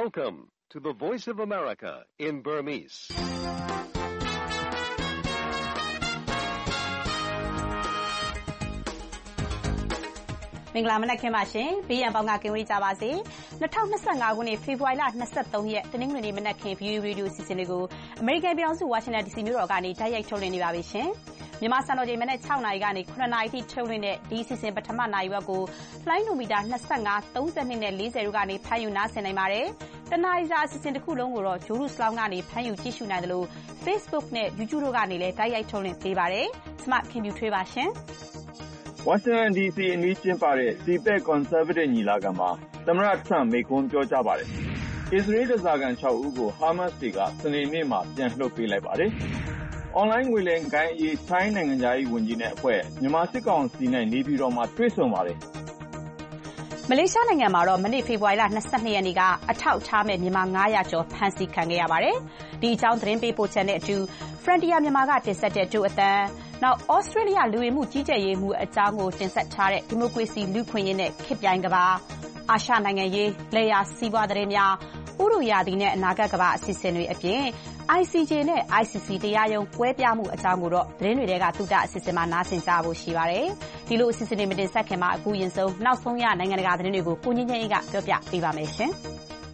Welcome to the Voice of America in Burmese. ။မင်္ဂလာမနက်ခင်းပါရှင်။ဘေးရန်ပေါင်းကကင်ဝေးကြပါစေ။2025ခုနှစ်ဖေဖော်ဝါရီလ23ရက်တနင်္ဂနွေနေ့မနက်ခင်း VU Radio အစီအစဉ်တွေကိုအမေရိကန်ပြည်ထောင်စုဝါရှင်တန် DC မြို့တော်ကနေတိုက်ရိုက်ထုတ်လွှင့်နေပါပြီရှင်။မြန်မာစံတော်ချိန်မနက်6နာရီကနေ9နာရီထိထုတ်လွှင့်တဲ့ဒီအစီအစဉ်ပထမနာရီဝက်ကိုလိုင်းနိုမီတာ25 32နဲ့40တို့ကနေဖမ်းယူနားဆင်နိုင်ပါတယ်။တနာရီစာအစီအစဉ်တစ်ခုလုံးကိုတော့ Jerusalem ကနေဖမ်းယူကြည့်ရှုနိုင်တယ်လို့ Facebook နဲ့ YouTube တို့ကနေလည်းတိုက်ရိုက်ထုတ်လွှင့်ပေးပါတယ်။ကျွန်မခင်ဗျူထွေးပါရှင်။ Washington DC အနီးကျင်းပတဲ့ CPAC Conservative ညီလာခံမှာသမ္မတ Trump မိန့်ခွန်းပြောကြားပါတယ်။ အစ္စရေးဓားစာခံ6ဦးကို Hamas တွေကစနေနေ့မှာပြန်လွှတ်ပေးလိုက်ပါတယ်။ အွန်လိုင်းငွေလိမ်ဂိုဏ်းအရေးထိုင်းနိုင်ငံခြားရေးဝန်ကြီးနဲ့အဖွဲ့မြန်မာစစ်ကောင်စီနဲ့နေပြည်တော်မှာတွေ့ဆုံပါတယ်။မလေးရှားနိုင်ငံမှာတော့မနေ့ဖေဖော်ဝါရီလ22ရက်နေ့ကအထောက်ထားမဲ့မြန်မာ900ကျော်ဖမ်းဆီးခံခဲ့ရပါတယ်။ဒီအကြောင်းသတင်းပေးပို့ချက်နဲ့အတူ Frontier မြန်မာကတင်ဆက်တဲ့ကြိုအတန်းနောက် Australia လူဝင်မှုကြီးကြပ်ရေးမှုအကြောင်းကိုတင်ဆက်ထားတဲ့ဒီမိုကရေစီလူခွင့်ရေးနဲ့ခေတ်ပြိုင်ကဘာအာရှနိုင်ငံရေးလေယာစီးပွားသတင်းများဥရုယာတီနဲ့အနာဂတ်ကဘာအစီအစဉ်တွေအပြင် ICJ နဲ့ ICC တရားရုံးကွဲပြားမှုအကြောင်းကိုတော့သတင်းတွေကသုတအစီအစဉ်မှာနားဆင်ကြဖို့ရှိပါတယ်။ဒီလိုအစီအစဉ်တွေမတင်ဆက်ခင်မှာအခုရင်ဆုံးနောက်ဆုံးရနိုင်ငံတကာသတင်းတွေကိုကိုငင်းချင်းအေးကပြောပြပေးပါမယ်ရှင်။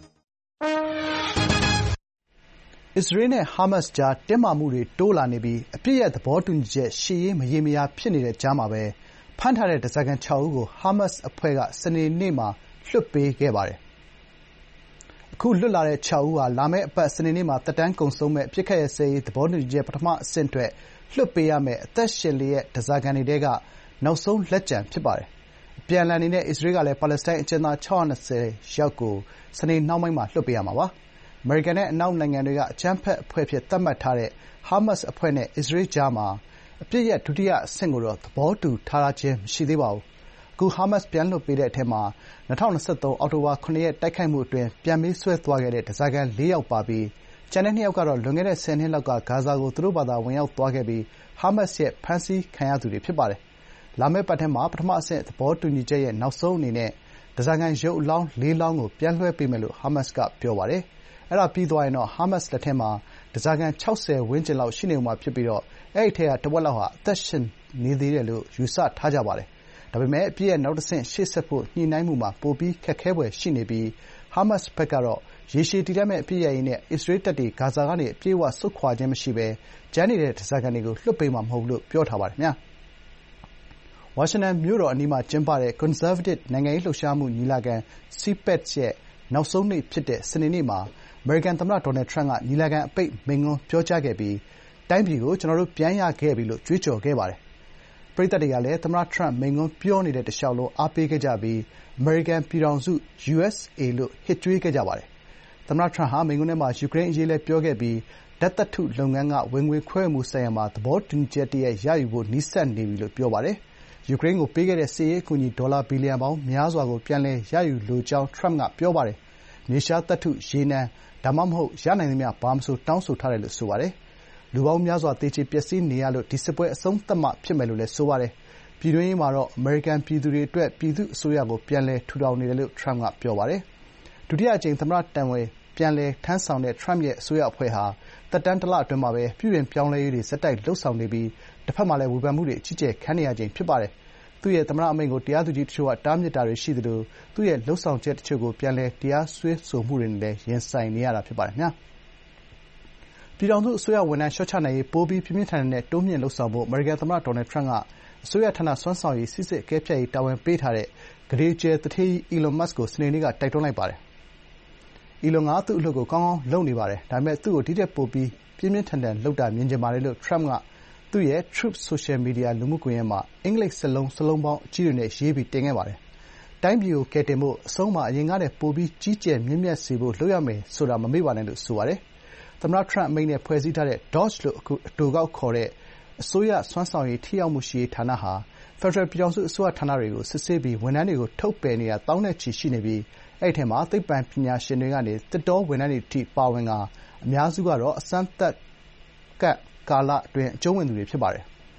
အစ္စရေးနဲ့ဟာမတ်စ်ကြားတင်းမာမှုတွေတိုးလာနေပြီးအပြစ်ရဲ့သဘောတူညီချက်ရှေ့ရေးမရေမရာဖြစ်နေတဲ့ကြားမှာပဲဖမ်းထားတဲ့ဓားစာခံ6ဦးကိုဟာမတ်စ်အဖွဲ့ကစနေနေ့မှာလွှတ်ပေးခဲ့ပါတယ်။အခုလွတ်လာတဲ့6ဦးဟာလာမယ့်အပတ်စနေနေ့မှာသက်တမ်းကုန်ဆုံးမဲ့အပြစ်ခတ်ရဲ့စေရေးသဘောတူညီချက်ပထမအဆင့်အတွက်လွှတ်ပေးရမယ့်အသက်ရှင်လျက်ဓားစာခံတွေထဲကနောက်ဆုံးလက်ကျန်ဖြစ်ပါတယ်။အပြန်အလှန်အနေနဲ့အစ္စရေးကလည်းပါလက်စတိုင်းအကျဉ်းသား620ယောက်ကိုစနေနှောင်းပိုင်းမှာလွှတ်ပေးရမှာပါ။အမေရိကန်နဲ့အနောက်နိုင်ငံတွေကအကြမ်းဖက်အဖွဲ့အဖြစ်သတ်မှတ်ထားတဲ့ဟာမတ်စ်အဖွဲ့နဲ့အစ္စရေးကြားမှာအပစ်ရပ်ဒုတိယအဆင့်ကိုတော့သဘောတူထားခြင်းမရှိသေးပါဘူး။အခုဟာမတ်စ်ပြန်လွှတ်ပေးတဲ့အထဲမှာ2023အောက်တိုဘာ9ရက်တိုက်ခိုက်မှုအတွင်းပြန်ပေးဆွဲသွားခဲ့တဲ့ဓားစာခံ4ယောက်ပါပြီးကျန်တဲ့2ယောက်ကတော့လွန်ခဲ့တဲ့10နှစ်လောက်ကဂါဇာကိုသူတို့ဘာသာဝင်ရောက်သွားခဲ့ပြီးဟာမတ်စ်ရဲ့ဖမ်းဆီးခံရသူတွေဖြစ်ပါတယ်။လာမယ့်ပတ်ထဲမှာပထမအဆင့်သဘောတူညီချက်ရဲ့နောက်ဆုံးအနေနဲ့ဓားစာခံရုပ်အလောင်း4လောင်းကိုပြန်လွှဲပေးမယ်လို့ဟာမတ်စ်ကပြောပါတယ်။အဲဒါပြီးသွားရင်တော့ဟာမတ်စ်လက်ထဲမှာဓားစာခံ60ဝန်းကျင်လောက်ရှိနေဦးမှာဖြစ်ပြီးအဲဒီထဲကတဝက်လောက်ဟာအသက်ရှင်နေသေးတယ်လို့ယူဆထားကြပါတယ်။ဒါပေမဲ့အပစ်ရပ်နောက်တဆင့်ရှေ့ဆက်ဖို့ညှိနှိုင်းမှုမှာပိုပြီးခက်ခဲဖွယ်ရှိနေပြီးဟာမတ်စ်ဘက်ကတော့ရေရှည်တည်တံ့မယ့်အပစ်ရပ်ရေးနဲ့အစ္စရေးတပ်တွေဂါဇာကနေအပြည့်အဝဆုတ်ခွာခြင်းမရှိဘဲကျန်နေတဲ့ဓားစာခံတွေကိုလွှတ်ပေးမှာမဟုတ်ဘူးလို့ပြောထားပါတယ်။ဝါရှင်တန်မြို့တော်အနီးမှာကျင်းပတဲ့ကွန်ဆာဗေးတစ်နိုင်ငံရေးလှုပ်ရှားမှုညီလာခံ CPAC ရဲ့နောက်ဆုံးနေ့ဖြစ်တဲ့စနေနေ့မှာအမေရိကန်သမ္မတဒေါ်နယ်ထရမ့်ကညီလာခံအပိတ်မိန့်ခွန်းပြောကြားခဲ့ပြီးတိုင်းပြည်ကိုကျနော်တို့ပြန်ရခဲ့ပြီလို့ကြွေးကြော်ခဲ့ပါတယ်။ပရိသတ်တွေကလည်းသမ္မတထရမ့်မိန့်ခွန်းပြောနေတဲ့တလျှောက်လုံးအားပေးခဲ့ကြပြီးအမေရိကန်ပြည်ထောင်စု USA လို့ဟစ်ကြွေးခဲ့ကြပါတယ်။သမ္မတထရမ့်ဟာမိန့်ခွန်းထဲမှာယူကရိန်းအရေးလည်းပြောခဲ့ပြီးဓာတ်သတ္တုလုပ်ငန်းကဝင်ငွေခွဲဝေမှုဆိုင်ရာမှာသဘောတူညီချက်တရပ်ရယူဖို့နီးစပ်နေပြီလို့ပြောပါတယ်။ယူကရိန်းကိုပေးခဲ့တဲ့စစ်ရေးအကူအညီဒေါ်လာဘီလီယံပေါင်းများစွာကိုပြန်လည်ရယူလိုကြောင်းထရမ့်ကပြောပါတယ်။မြေရှားသတ္တု၊ရေနံဒါမှမဟုတ်ရနိုင်သမျှဘာမဆိုတောင်းဆိုထားတယ်လို့ဆိုပါတယ်။လူပေါင်းများစွာသေကျေပျက်စီးနေရလို့ဒီစစ်ပွဲအဆုံးသတ်မှဖြစ်မယ်လို့လည်းဆိုပါတယ်။ပြည်တွင်းရေးမှာတော့အမေရိကန်ပြည်သူတွေအတွက်ပြည်သူ့အစိုးရကိုပြန်လည်ထူထောင်နေတယ်လို့ထရမ့်ကပြောပါတယ်။ဒုတိယအကြိမ်သမ္မတတာဝန်ပြန်လည်ထမ်းဆောင်တဲ့ထရမ့်ရဲ့အစိုးရအဖွဲ့ဟာသက်တမ်း1လအတွင်းမှာပဲပြုပြင်ပြောင်းလဲရေးတွေဆက်တိုက်လုပ်ဆောင်နေပြီးတဘက်မှာလည်းဝေဖန်မှုတွေအကြီးအကျယ်ခံနေရချိန်ဖြစ်ပါတယ်။သူ့ရဲ့သမ္မတအမိန့်ကိုတရားသူကြီးတချို့ကတားမြစ်တာတွေရှိသလိုသူ့ရဲ့လုပ်ဆောင်ချက်တချို့ကိုပြန်လည်တရားစွဲဆိုမှုတွေနဲ့လည်းရင်ဆိုင်နေရတာဖြစ်ပါတယ်။ပြည်ထောင်စုအစိုးရဝန်ထမ်းလျှော့ချနိုင်ရေးပိုပြီးပြင်းပြင်းထန်ထန်နဲ့တိုးမြှင့်လုပ်ဆောင်ဖို့အမေရိကန်သမ္မတဒေါ်နယ်ထရမ့်ကအစိုးရဌာနစွမ်းဆောင်ရည်စိစစ်အကဲဖြတ်ရေးတာဝန်ပေးထားတဲ့ကုဋေကြွယ်သူဌေးကြီးအီလွန်မတ်စ်ကိုစနေနေ့ကတိုက်တွန်းလိုက်ပါတယ်။အီလွန်ကသူ့အလုပ်ကိုကောင်းကောင်းလုပ်နေပါတယ်။ဒါပေမဲ့သူ့ကိုဒီထက်ပိုပြီးပြင်းပြင်းထန်ထန်လုပ်တာမြင်ချင်ပါတယ်လို့ထရမ့်ကသူ့ရဲ့ Truth Social မီဒီယာလူမှုကွန်ရက်မှာအင်္ဂလိပ်စာလုံးပေါင်းအကြီးတွေနဲ့ရေးပြီးတင်ခဲ့ပါတယ်။တိုင်းပြည်ကိုကယ်တင်ဖို့အဆုံးမှာအရင်ကထက်ပိုပြီးကြီးကျယ်မြင့်မြတ်စေဖို့လုပ်ရမယ်ဆိုတာမမေ့ပါနဲ့လို့ဆိုပါတယ်။သမ္မတထရမ့်အမိန့်နဲ့ဖွဲ့စည်းထားတဲ့ DOGE လို့အတိုကောက်ခေါ်တဲ့အစိုးရစွမ်းဆောင်ရည်ထိရောက်မှုရှိရေးဌာနဟာဖက်ဒရယ်ပြည်ထောင်စုအစိုးရဌာနတွေကိုစစ်ဆေးပြီးဝန်ထမ်းတွေကိုထုတ်ပယ်နေတာသောင်းနဲ့ချီရှိနေပြီးအဲဒီထဲမှာသိပ္ပံပညာရှင်တွေကနေသစ်တောဝန်ထမ်းတွေအထိပါဝင်ကာအများစုကတော့အစမ်းသပ်ကာလအတွင်းအကျုံးဝင်သူတွေဖြစ်ပါတယ်။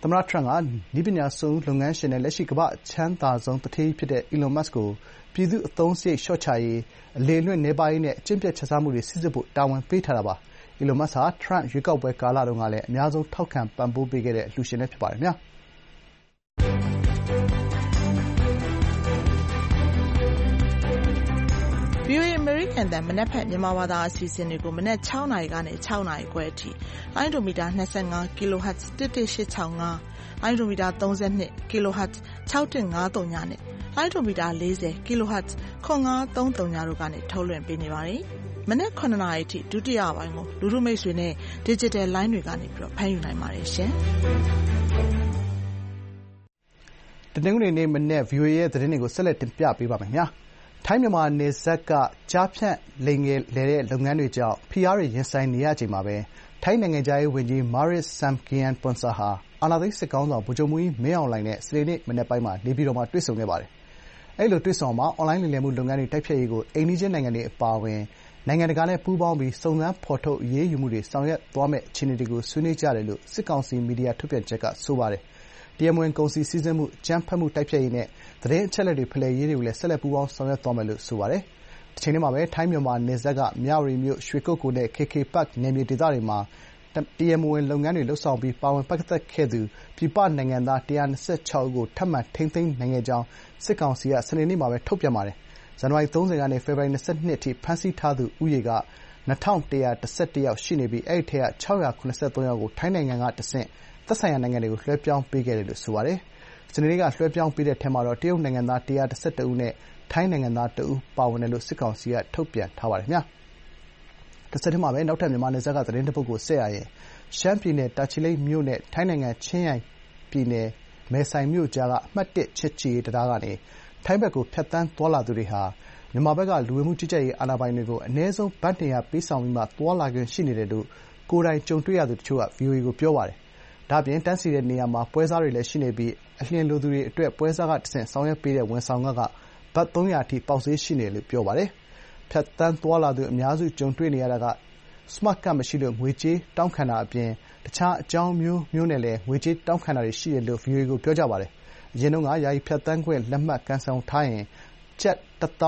သမ္မတ Trump က နည်းပညာစွန့်ဦးလုပ်ငန်းရှင်နဲ့လက်ရှိကမ္ဘာ့အချမ်းသာဆုံးသူဌေးကြီးဖြစ်တဲ့ Elon Musk ကိုပြည်သူ့အသုံးစရိတ်လျှော့ချရေး၊အလေအလွင့်နည်းပါးရေးနဲ့အကျင့်ပျက်ခြစားမှုတွေစိစစ်ဖို့တာဝန်ပေးထားတာပါ။ Elon Musk ဟာ Trump ရွေးကောက်ပွဲကာလတုန်းကလည်းအများဆုံးထောက်ခံပံ့ပိုးပေးခဲ့တဲ့အလှူရှင်လည်းဖြစ်ပါတယ်။ VOA အမေရိကန်အသံမနက်ဖြန်မြန်မာဘာသာအစီအစဉ်တွေကိုမနက်6 နာရီကနေ6 နာရီခွဲအထိလိုင်းဒိုမီတာ25 kHz 11865လိုင်းဒိုမီတာ32 kHz 6153ညနဲ့လိုင်းဒိုမီတာ40 kHz 9530တို့ကနေထုတ်လွှင့်ပေးနေပါတယ်။မနက်9 နာရီအထိဒုတိယပိုင်းကိုလူထုမိတ်ဆွေနဲ့ digital line တွေကနေပြီးတော့ဖမ်းယူနိုင်ပါတယ်ရှင်။တနင်္ဂနွေနေ့မနက် VOA ရဲ့သတင်းတွေကိုဆက်လက်တင်ပြပေးပါမယ်။ထိုင်းမြန်မာနယ်စပ်ကကျားဖြန့်လိမ်လည်တဲ့လုပ်ငန်းတွေကြောင့်ဖိအားတွေရင်ဆိုင်နေရချိန်မှာပဲထိုင်းနိုင်ငံခြားရေးဝန်ကြီး Maris Sangiampongsa ဟာအာဏာသိမ်းစစ်ခေါင်းဆောင်ဗိုလ်ချုပ်မှူးကြီးမင်းအောင်လှိုင်နဲ့စနေနေ့မနက်ပိုင်းမှာနေပြည်တော်မှာတွေ့ဆုံခဲ့ပါတယ်။အဲဒီလိုတွေ့ဆုံရာမှာအွန်လိုင်းလိမ်လည်မှုလုပ်ငန်းတွေတိုက်ဖျက်ရေးကိုအိမ်နီးချင်းနိုင်ငံတွေအပါအဝင်နိုင်ငံတကာနဲ့ပူးပေါင်းပြီးစုံစမ်းဖော်ထုတ်အရေးယူမှုတွေဆောင်ရွက်သွားမယ့်အခြေအနေတွေကိုဆွေးနွေးကြတယ်လို့စစ်ကောင်စီမီဒီယာထုတ်ပြန်ချက်ကဆိုပါတယ်။တရားမဝင်ကုန်စည်စီးဆင်းမှု၊အကြမ်းဖက်မှုတိုက်ဖျက်ရေးနဲ့သတင်းအချက်အလက်တွေဖလှယ်ရေးတွေကိုလည်းဆက်လက်ပူးပေါင်းဆောင်ရွက်သွားမယ်လို့ဆိုပါတယ်။တချိန်တည်းမှာပဲထိုင်းမြန်မာနယ်စပ်ကမြဝတီမြို့၊ရွှေကုက္ကိုနဲ့ KK Park နယ်မြေဒေသတွေမှာတရားမဝင်လုပ်ငန်းတွေလုပ်ဆောင်ပြီးပါဝင်ပတ်သက်ခဲ့သူပြည်ပနိုင်ငံသား126ဦးကိုထပ်မံထိန်းသိမ်းနိုင်ခဲ့ကြောင်းစစ်ကောင်စီကစနေနေ့မှာပဲထုတ်ပြန်ပါတယ်။ဇန်နဝါရီ30ကနေဖေဖော်ဝါရီ22အထိဖမ်းဆီးထားသူဦးရေက2111ယောက်ရှိနေပြီးအဲဒီထဲက673ယောက်ကိုထိုင်းနိုင်ငံကတဆင့်သက်ဆိုင်ရာနိုင်ငံတွေကိုလွှဲပြောင်းပေးခဲ့တယ်လို့ဆိုပါတယ်။စနေနေ့ကလွှဲပြောင်းပေးတဲ့ထဲမှာတော့တရုတ်နိုင်ငံသား112ဦးနဲ့ထိုင်းနိုင်ငံသား1ဦးပါဝင်တယ်လို့စစ်ကောင်စီကထုတ်ပြန်ထားပါတယ်။တဆက်တည်းမှာပဲနောက်ထပ်မြန်မာနယ်စပ်ကသတင်းတစ်ပုဒ်ကိုဆက်ရရင်ရှမ်းပြည်နယ်တာချီလိတ်မြို့နဲ့ထိုင်းနိုင်ငံချင်းရိုင်ပြည်နယ်မယ်ဆိုင်မြို့ကြားကအမှတ်1ချစ်ကြည်ရေးတံတားကနေထိုင်းဘက်ကိုဖြတ်သန်းသွားလာသူတွေဟာမြန်မာဘက်ကလူဝင်မှုကြီးကြပ်ရေးအာဏာပိုင်တွေကိုအနည်းဆုံးဘတ်200ပေးဆောင်ပြီးမှသွားလာခွင့်ရှိနေတယ်လို့ကိုယ်တိုင်ကြုံတွေ့ရသူတချို့က VOA ကိုပြောပါတယ်။ဒါ့အပြင်တန်းစီတဲ့နေရာမှာပွဲစားတွေလည်းရှိနေပြီးအလျင်လိုသူတွေအတွက်ပွဲစားကတဆင့်ဆောင်ရွက်ပေးတဲ့ဝန်ဆောင်ခကဘတ်300အထိပေါက်ဈေးရှိနေတယ်လို့ပြောပါတယ်။ဖြတ်သန်းသွားလာသူအများစုကြုံတွေ့နေရတာက Smart Card မရှိလို့ငွေကြေးတောင်းခံတာအပြင်တခြားအကြောင်းမျိုးမျိုးနဲ့လည်းငွေကြေးတောင်းခံတာတွေရှိတယ်လို့ VOA ကိုပြောကြပါတယ်။အရင်တုန်းကယာယီဖြတ်သန်းခွင့်လက်မှတ်ကိုင်ဆောင်ထားရင်ကျပ်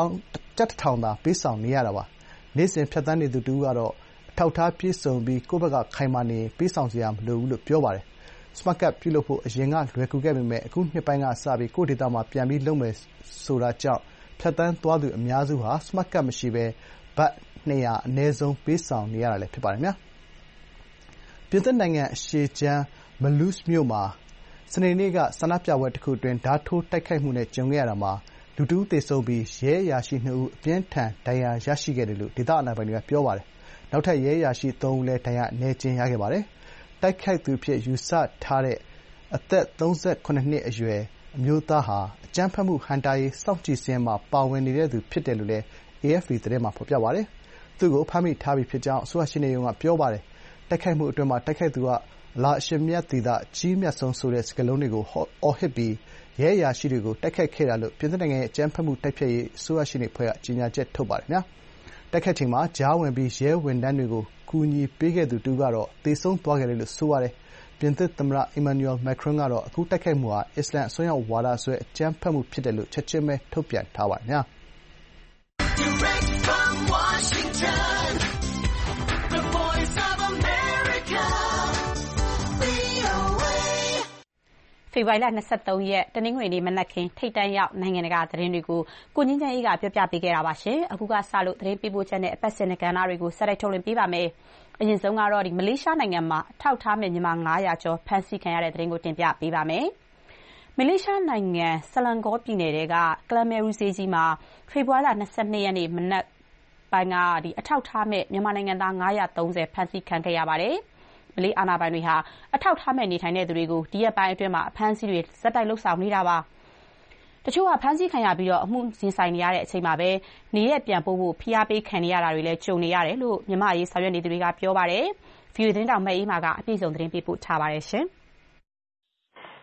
1,000သာပေးဆောင်နေရတာပါ။နေ့စဉ်ဖြတ်သန်းနေသူတဦးကတော့အထောက်အထားပြည့်စုံပြီးကိုယ့်ဘက်ကခိုင်မာနေရင်ပေးဆောင်စရာမလိုဘူးလို့ပြောပါတယ်။ Smart Card ပြုလုပ်ဖို့အရင်ကလွယ်ကူခဲ့ပေမယ့်အခုနှစ်ပိုင်းကစပြီးကိုယ့်ဒေသမှာပြန်ပြီးလုပ်မယ်ဆိုတာကြောင့်ဖြတ်သန်းသွားသူအများစုဟာ Smart Card မရှိဘဲဘတ်200အနည်းဆုံးပေးဆောင်နေရတာလည်းဖြစ်ပါတယ်။ပြင်သစ်နိုင်ငံအရှေ့ခြမ်း Mulhouse မြို့မှာစနေနေ့ကဆန္ဒပြပွဲတခုအတွင်းဓားထိုးတိုက်ခိုက်မှုနဲ့ကြုံခဲ့ရတာမှာလူတဦးသေဆုံးပြီးရဲအရာရှိ2ဦးအပြင်းအထန်ဒဏ်ရာရရှိခဲ့တယ်လို့ဒေသအာဏာပိုင်တွေကပြောပါတယ်။နောက်ထပ်ရဲအရာရှိ3ဦးလည်းဒဏ်ရာအနည်းအကျဉ်းရခဲ့ပါတယ်။တိုက်ခိုက်သူအဖြစ်ယူဆထားတဲ့အသက်38နှစ်အရွယ်အမျိုးသားဟာအကြမ်းဖက်မှုဟန့်တားရေးစောင့်ကြည့်စာရင်းမှာပါဝင်နေတဲ့သူဖြစ်တယ်လို့လည်း AFP သတင်းမှာဖော်ပြပါတယ်။သူ့ကိုဖမ်းမိထားပြီဖြစ်ကြောင်းအစိုးရရှေ့နေရုံးကပြောပါတယ်။တိုက်ခိုက်မှုအတွင်းတိုက်ခိုက်သူက အလ္လာဟ်အရှင်မြတ်သည်သာအကြီးမြတ်ဆုံးဆိုတဲ့စကားလုံးတွေကိုအော်ဟစ်ပြီးရဲအရာရှိတွေကိုတိုက်ခိုက်ခဲ့တာလို့ပြင်သစ်နိုင်ငံရဲ့အကြမ်းဖက်မှုတိုက်ဖျက်ရေးအစိုးရရှေ့နေအဖွဲ့ကကြေညာချက်ထုတ်ပါတယ်။တိုက်ခိုက်ချိန်မှာကြားဝင်ပြီးရဲဝန်ထမ်းတွေကိုကူညီပေးခဲ့သူတဦးကတော့သေဆုံးသွားခဲ့တယ်လို့ဆိုပါတယ်။ပြင်သစ်သမ္မတ Emmanuel Macron ကတော့အခုတိုက်ခိုက်မှုဟာအစ္စလာမ်အစွန်းရောက်ဝါဒစွဲအကြမ်းဖက်မှုဖြစ်တယ်လို့ချက်ချင်းပဲထုတ်ပြန်ထားပါတယ်။ Direct from Washington, the voice of America, VOA. ဖေဖော်ဝါရီလ23ရက်တနင်္ဂနွေနေ့မနက်ခင်းထိပ်တန်းရောက်နိုင်ငံတကာသတင်းတွေကိုကိုငင်းချမ်းအေးကပြောပြပေးခဲ့တာပါရှင်။အခုကစလို့သတင်းပေးပို့ချက်နဲ့အပတ်စဉ်ကဏ္ဍတွေကိုဆက်လက်ထုတ်လွှင့်ပေးပါမယ်။အရင်ဆုံးကတော့မလေးရှားနိုင်ငံမှာအထောက်ထားမဲ့မြန်မာ900ကျော်ဖမ်းဆီးခံရတဲ့သတင်းကိုတင်ပြပေးပါမယ်။မလေးရှားနိုင်ငံဆလန်ဂေါပြည်နယ်ကကလမယ်ရူဈေးကြီးမှာဖေဖော်ဝါရီလ22ရက်နေ့မနက်ပိုင်းကအထောက်ထားမဲ့မြန်မာနိုင်ငံသား930ဖမ်းဆီးခံခဲ့ရပါတယ်။မလေးအာဏာပိုင်တွေဟာအထောက်ထားမဲ့နေထိုင်တဲ့သူတွေကိုဒီရက်ပိုင်းအတွင်းမှာအဖမ်းဆီးတွေဇက်တိုက်လုပ်ဆောင်နေတာပါ။တချို့ကဖမ်းဆီးခံရပြီးတော့အမှုရင်ဆိုင်နေရတဲ့အချိန်မှာပဲနေရက်ပြန်ပို့ဖို့ဖိအားပေးခံနေရတာတွေလည်းကြုံနေရတယ်လို့မြန်မာရေးဆောင်ရွက်နေသူတွေကပြောပါတယ်။ VOA သတင်းတောင်မအေးမာကအပြည့်စုံသတင်းပေးပို့ထားပါတယ်ရှင်။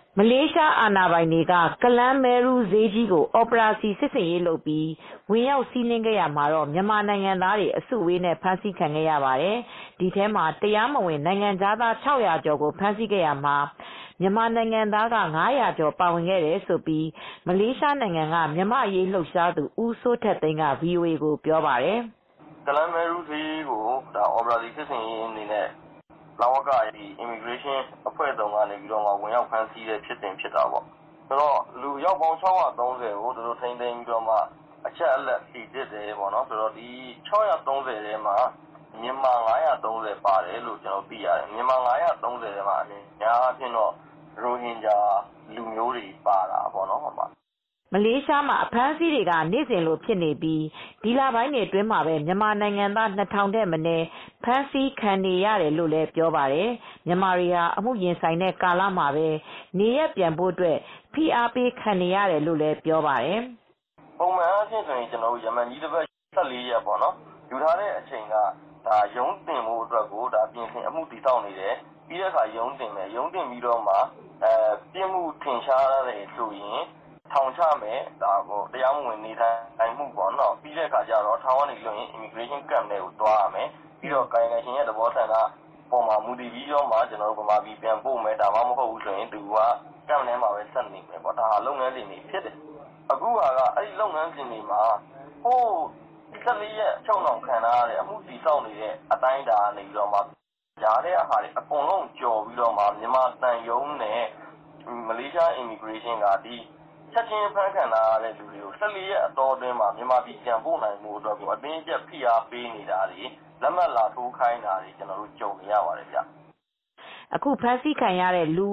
မလေးရှားအာဏာပိုင်တွေကကလန်းမဲရူးဈေးကြီးကိုအော်ပရာစီစစ်ဆင်ရေးလုပ်ပြီးဝင်ရောက်စီးနင်းခဲ့ရမှာတော့မြန်မာနိုင်ငံသားတွေအစုအဝေးနဲ့ဖမ်းဆီးခံခဲ့ရပါတယ်။ဒီထဲမှာတရားမဝင်နိုင်ငံခြားသား600ကျော်ကိုဖမ်းဆီးခဲ့ရမှာမြန်မာနိုင်ငံသားက900ကျော်ပါဝင်ခဲ့တယ်လို့မလေးရှားနိုင်ငံကမြန်မာရေးလှုပ်ရှားသူဦးစိုးထက်သိန်းက VOA ကိုပြောပါတယ်။ကလန်းမဲရူးဈေးကိုအော်ပရာစီစစ်ဆင်ရေးအနေနဲ့လဝက immigration အဖွဲ့တုံးကနေပြီးတော့ဝင်ရောက်ဖမ်းဆီးတဲ့ဖြစ်စဉ်ဖြစ်တာပေါ့။ဆိုတော့လူရောက်ပေါင်း630ကိုသူတို့ထိန်းသိမ်းပြီးတော့အချက်အလက်စီစစ်တယ်ပေါ့နော်။ဆိုတော့ဒီ630ထဲမှာမြန်မာ930ပါတယ်လို့ကျွန်တော်သိရတယ်။မြန်မာ930ထဲမှာအများအားဖြင့်တော့ရိုဟင်ဂျာလူမျိုးတွေပါတာပေါ့နော်ဟုတ်ပါမလေးရှားမှာအဖမ်းဆီးတွေကနေ့စဉ်လိုဖြစ်နေပြီးဒီလပိုင်းတွေအတွင်းမှာပဲမြန်မာနိုင်ငံသား2000တဲ့မနည်းဖမ်းဆီးခံနေရတယ်လို့လည်းပြောပါတယ်မြန်မာတွေဟာအမှုရင်ဆိုင်တဲ့ကာလမှာပဲနေရပြန်ဖို့အတွက်ဖိအားပေးခံနေရတယ်လို့လည်းပြောပါတယ်ပုံမှန်အားဖြင့်ဆိုရင်ကျွန်တော်တို့ယမန်ကြီးတစ်ပတ်14ရက်ပေါ့နော်ယူထားတဲ့အချိန်ကဒါရုံးတင်ဖို့အတွက်ကိုဒါပြင်ဆင်အမှုတည်ဆောက်နေတယ်ပြီးတဲ့အခါရုံးတင်မယ်ရုံးတင်ပြီးတော့မှပြစ်မှုထင်ရှားတယ်ဆိုရင်ထောင်ချမယ်ဒါပေါ့တရားမဝင်နေထိုင်မှုပေါ့နော်ပြီးတဲ့အခါကျတော့ထောင်ကနေလွှင့်ရင် immigration camp တွေကိုတွားရမယ်ပြီးတော့ကာယကံရှင်ရဲ့သဘောဆန္ဒပေါ်မှာမူတည်ပြီးတော့မှကျွန်တော်တို့ဗမာပြည်ပြန်ပို့မယ်ဒါမှမဟုတ်ဘူးဆိုရင်သူက camp ထဲမှာပဲဆက်နေမယ်ပေါ့ဒါဟာလုပ်ငန်းစဉ်တွေဖြစ်တယ်အခုကအဲ့ဒီလုပ်ငန်းစဉ်တွေမှာဟို14ရက်ချုပ်နှောင်ခံရတဲ့အမှုတည်ဆောက်နေတဲ့အတိုင်းဒါနေပြီးတော့မှကြားတဲ့ဟာတွေအကုန်လုံးကြော်ပြီးတော့မှမြန်မာတန်ယုံနဲ့မလေးရှား immigration ကဒီချက်ချင်းဖမ်းခံရတဲ့လူတွေကို14ရက်အတော်အတွင်းမှာမြန်မာပြည်ပြန်ပို့နိုင်မှုအတွက်ကိုအတင်းအကျပ်ဖိအားပေးနေတာတွေလက်မှတ်လာထိုးခိုင်းတာတွေကျွန်တော်တို့ကြုံနေရပါတယ်ဗျအခုဖမ်းဆီးခံရတဲ့လူ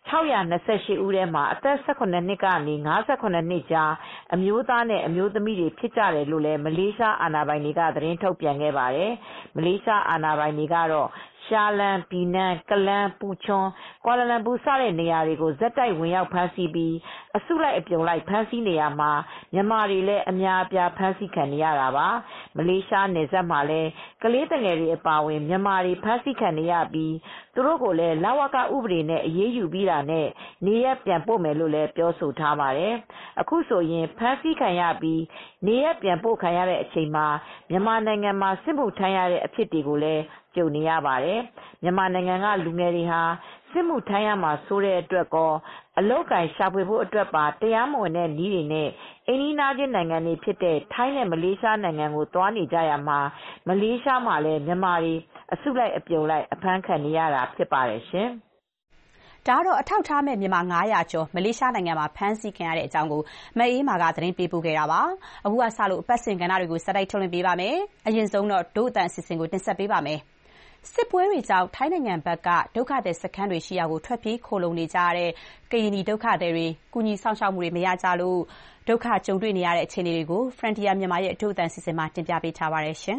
628ဦးထဲမှာအသက်18နှစ်ကနေ58နှစ်ကြားအမျိုးသားနဲ့အမျိုးသမီးတွေဖြစ်ကြတယ်လို့လည်းမလေးရှားအာဏာပိုင်တွေကသတင်းထုတ်ပြန်ခဲ့ပါတယ်မလေးရှားအာဏာပိုင်တွေကတော့ရှာလန်ပီနန်ကလန်ပူချွန်ကွာလာလမ်ပူစတဲ့နေရာတွေကိုဇက်တိုက်ဝင်ရောက်ဖမ်းဆီးပြီးအစုလိုက်အပြုံလိုက်ဖမ်းဆီးနေရမှာမြန်မာတွေလည်းအများအပြားဖမ်းဆီးခံနေရတာပါမလေးရှားနယ်စပ်မှာလည်းကလေးတငယ်တွေအပါအဝင်မြန်မာတွေဖမ်းဆီးခံနေရပြီးသူတို့ကိုလည်းလဝကဥပဒေနဲ့အရေးယူပြီးတာနဲ့နေရပြန်ပို့မယ်လို့လည်းပြောဆိုထားပါတယ်အခုဆိုရင်ဖမ်းဆီးခံရပြီးနေရပြန်ပို့ခံရတဲ့အချိန်မှာမြန်မာနိုင်ငံမှာစစ်မှုထမ်းရတဲ့အဖြစ်တွေကိုလည်းကြုံနေရပါတယ်မြန်မာနိုင်ငံကလူငယ်တွေဟာစစ်မှုထမ်းရမှာဆိုတဲ့အတွက်ကောအလောက်ကိုင်ရှာဖွေဖို့အတွက်ပါတရားမဝင်တဲ့နည်းတွေနဲ့အိန္ဒိနာချင်းနိုင်ငံတွေဖြစ်တဲ့ထိုင်းနဲ့မလေးရှားနိုင်ငံကိုသွားနေကြရမှာမလေးရှားမှာလည်းမြန်မာတွေအစုလိုက်အပြုံလိုက်အဖမ်းခံနေရတာဖြစ်ပါတယ်ရှင်ဒါကတော့အထောက်ထားမဲ့မြန်မာ900ကျော်မလေးရှားနိုင်ငံမှာဖမ်းဆီးခံရတဲ့အကြောင်းကိုမအေးမာကသတင်းပေးပို့ခဲ့တာပါအခုကစလို့အပတ်စဉ်ကဏ္ဍတွေကိုစတိုက်ထုတ်လွှင့်ပေးပါမယ်အရင်ဆုံးတော့ဒုအတန်အစီအစဉ်ကိုတင်ဆက်ပေးပါမယ်စစ်ပွဲတွေကြောင့်ထိုင်းနိုင်ငံဘက်ကဒုက္ခသည်စခန်းတွေရှိရာကိုထွက်ပြေးခိုလုံနေကြရတဲ့ကရင်နီဒုက္ခသည်တွေကုညီဆောင်ရှောက်မှုတွေမရကြလို့ဒုက္ခကြုံတွေ့နေရတဲ့အခြေအနေတွေကို Frontier မြန်မာရဲ့ဒုအတန်အစီအစဉ်မှာတင်ပြပေးထားပါတယ်ရှင်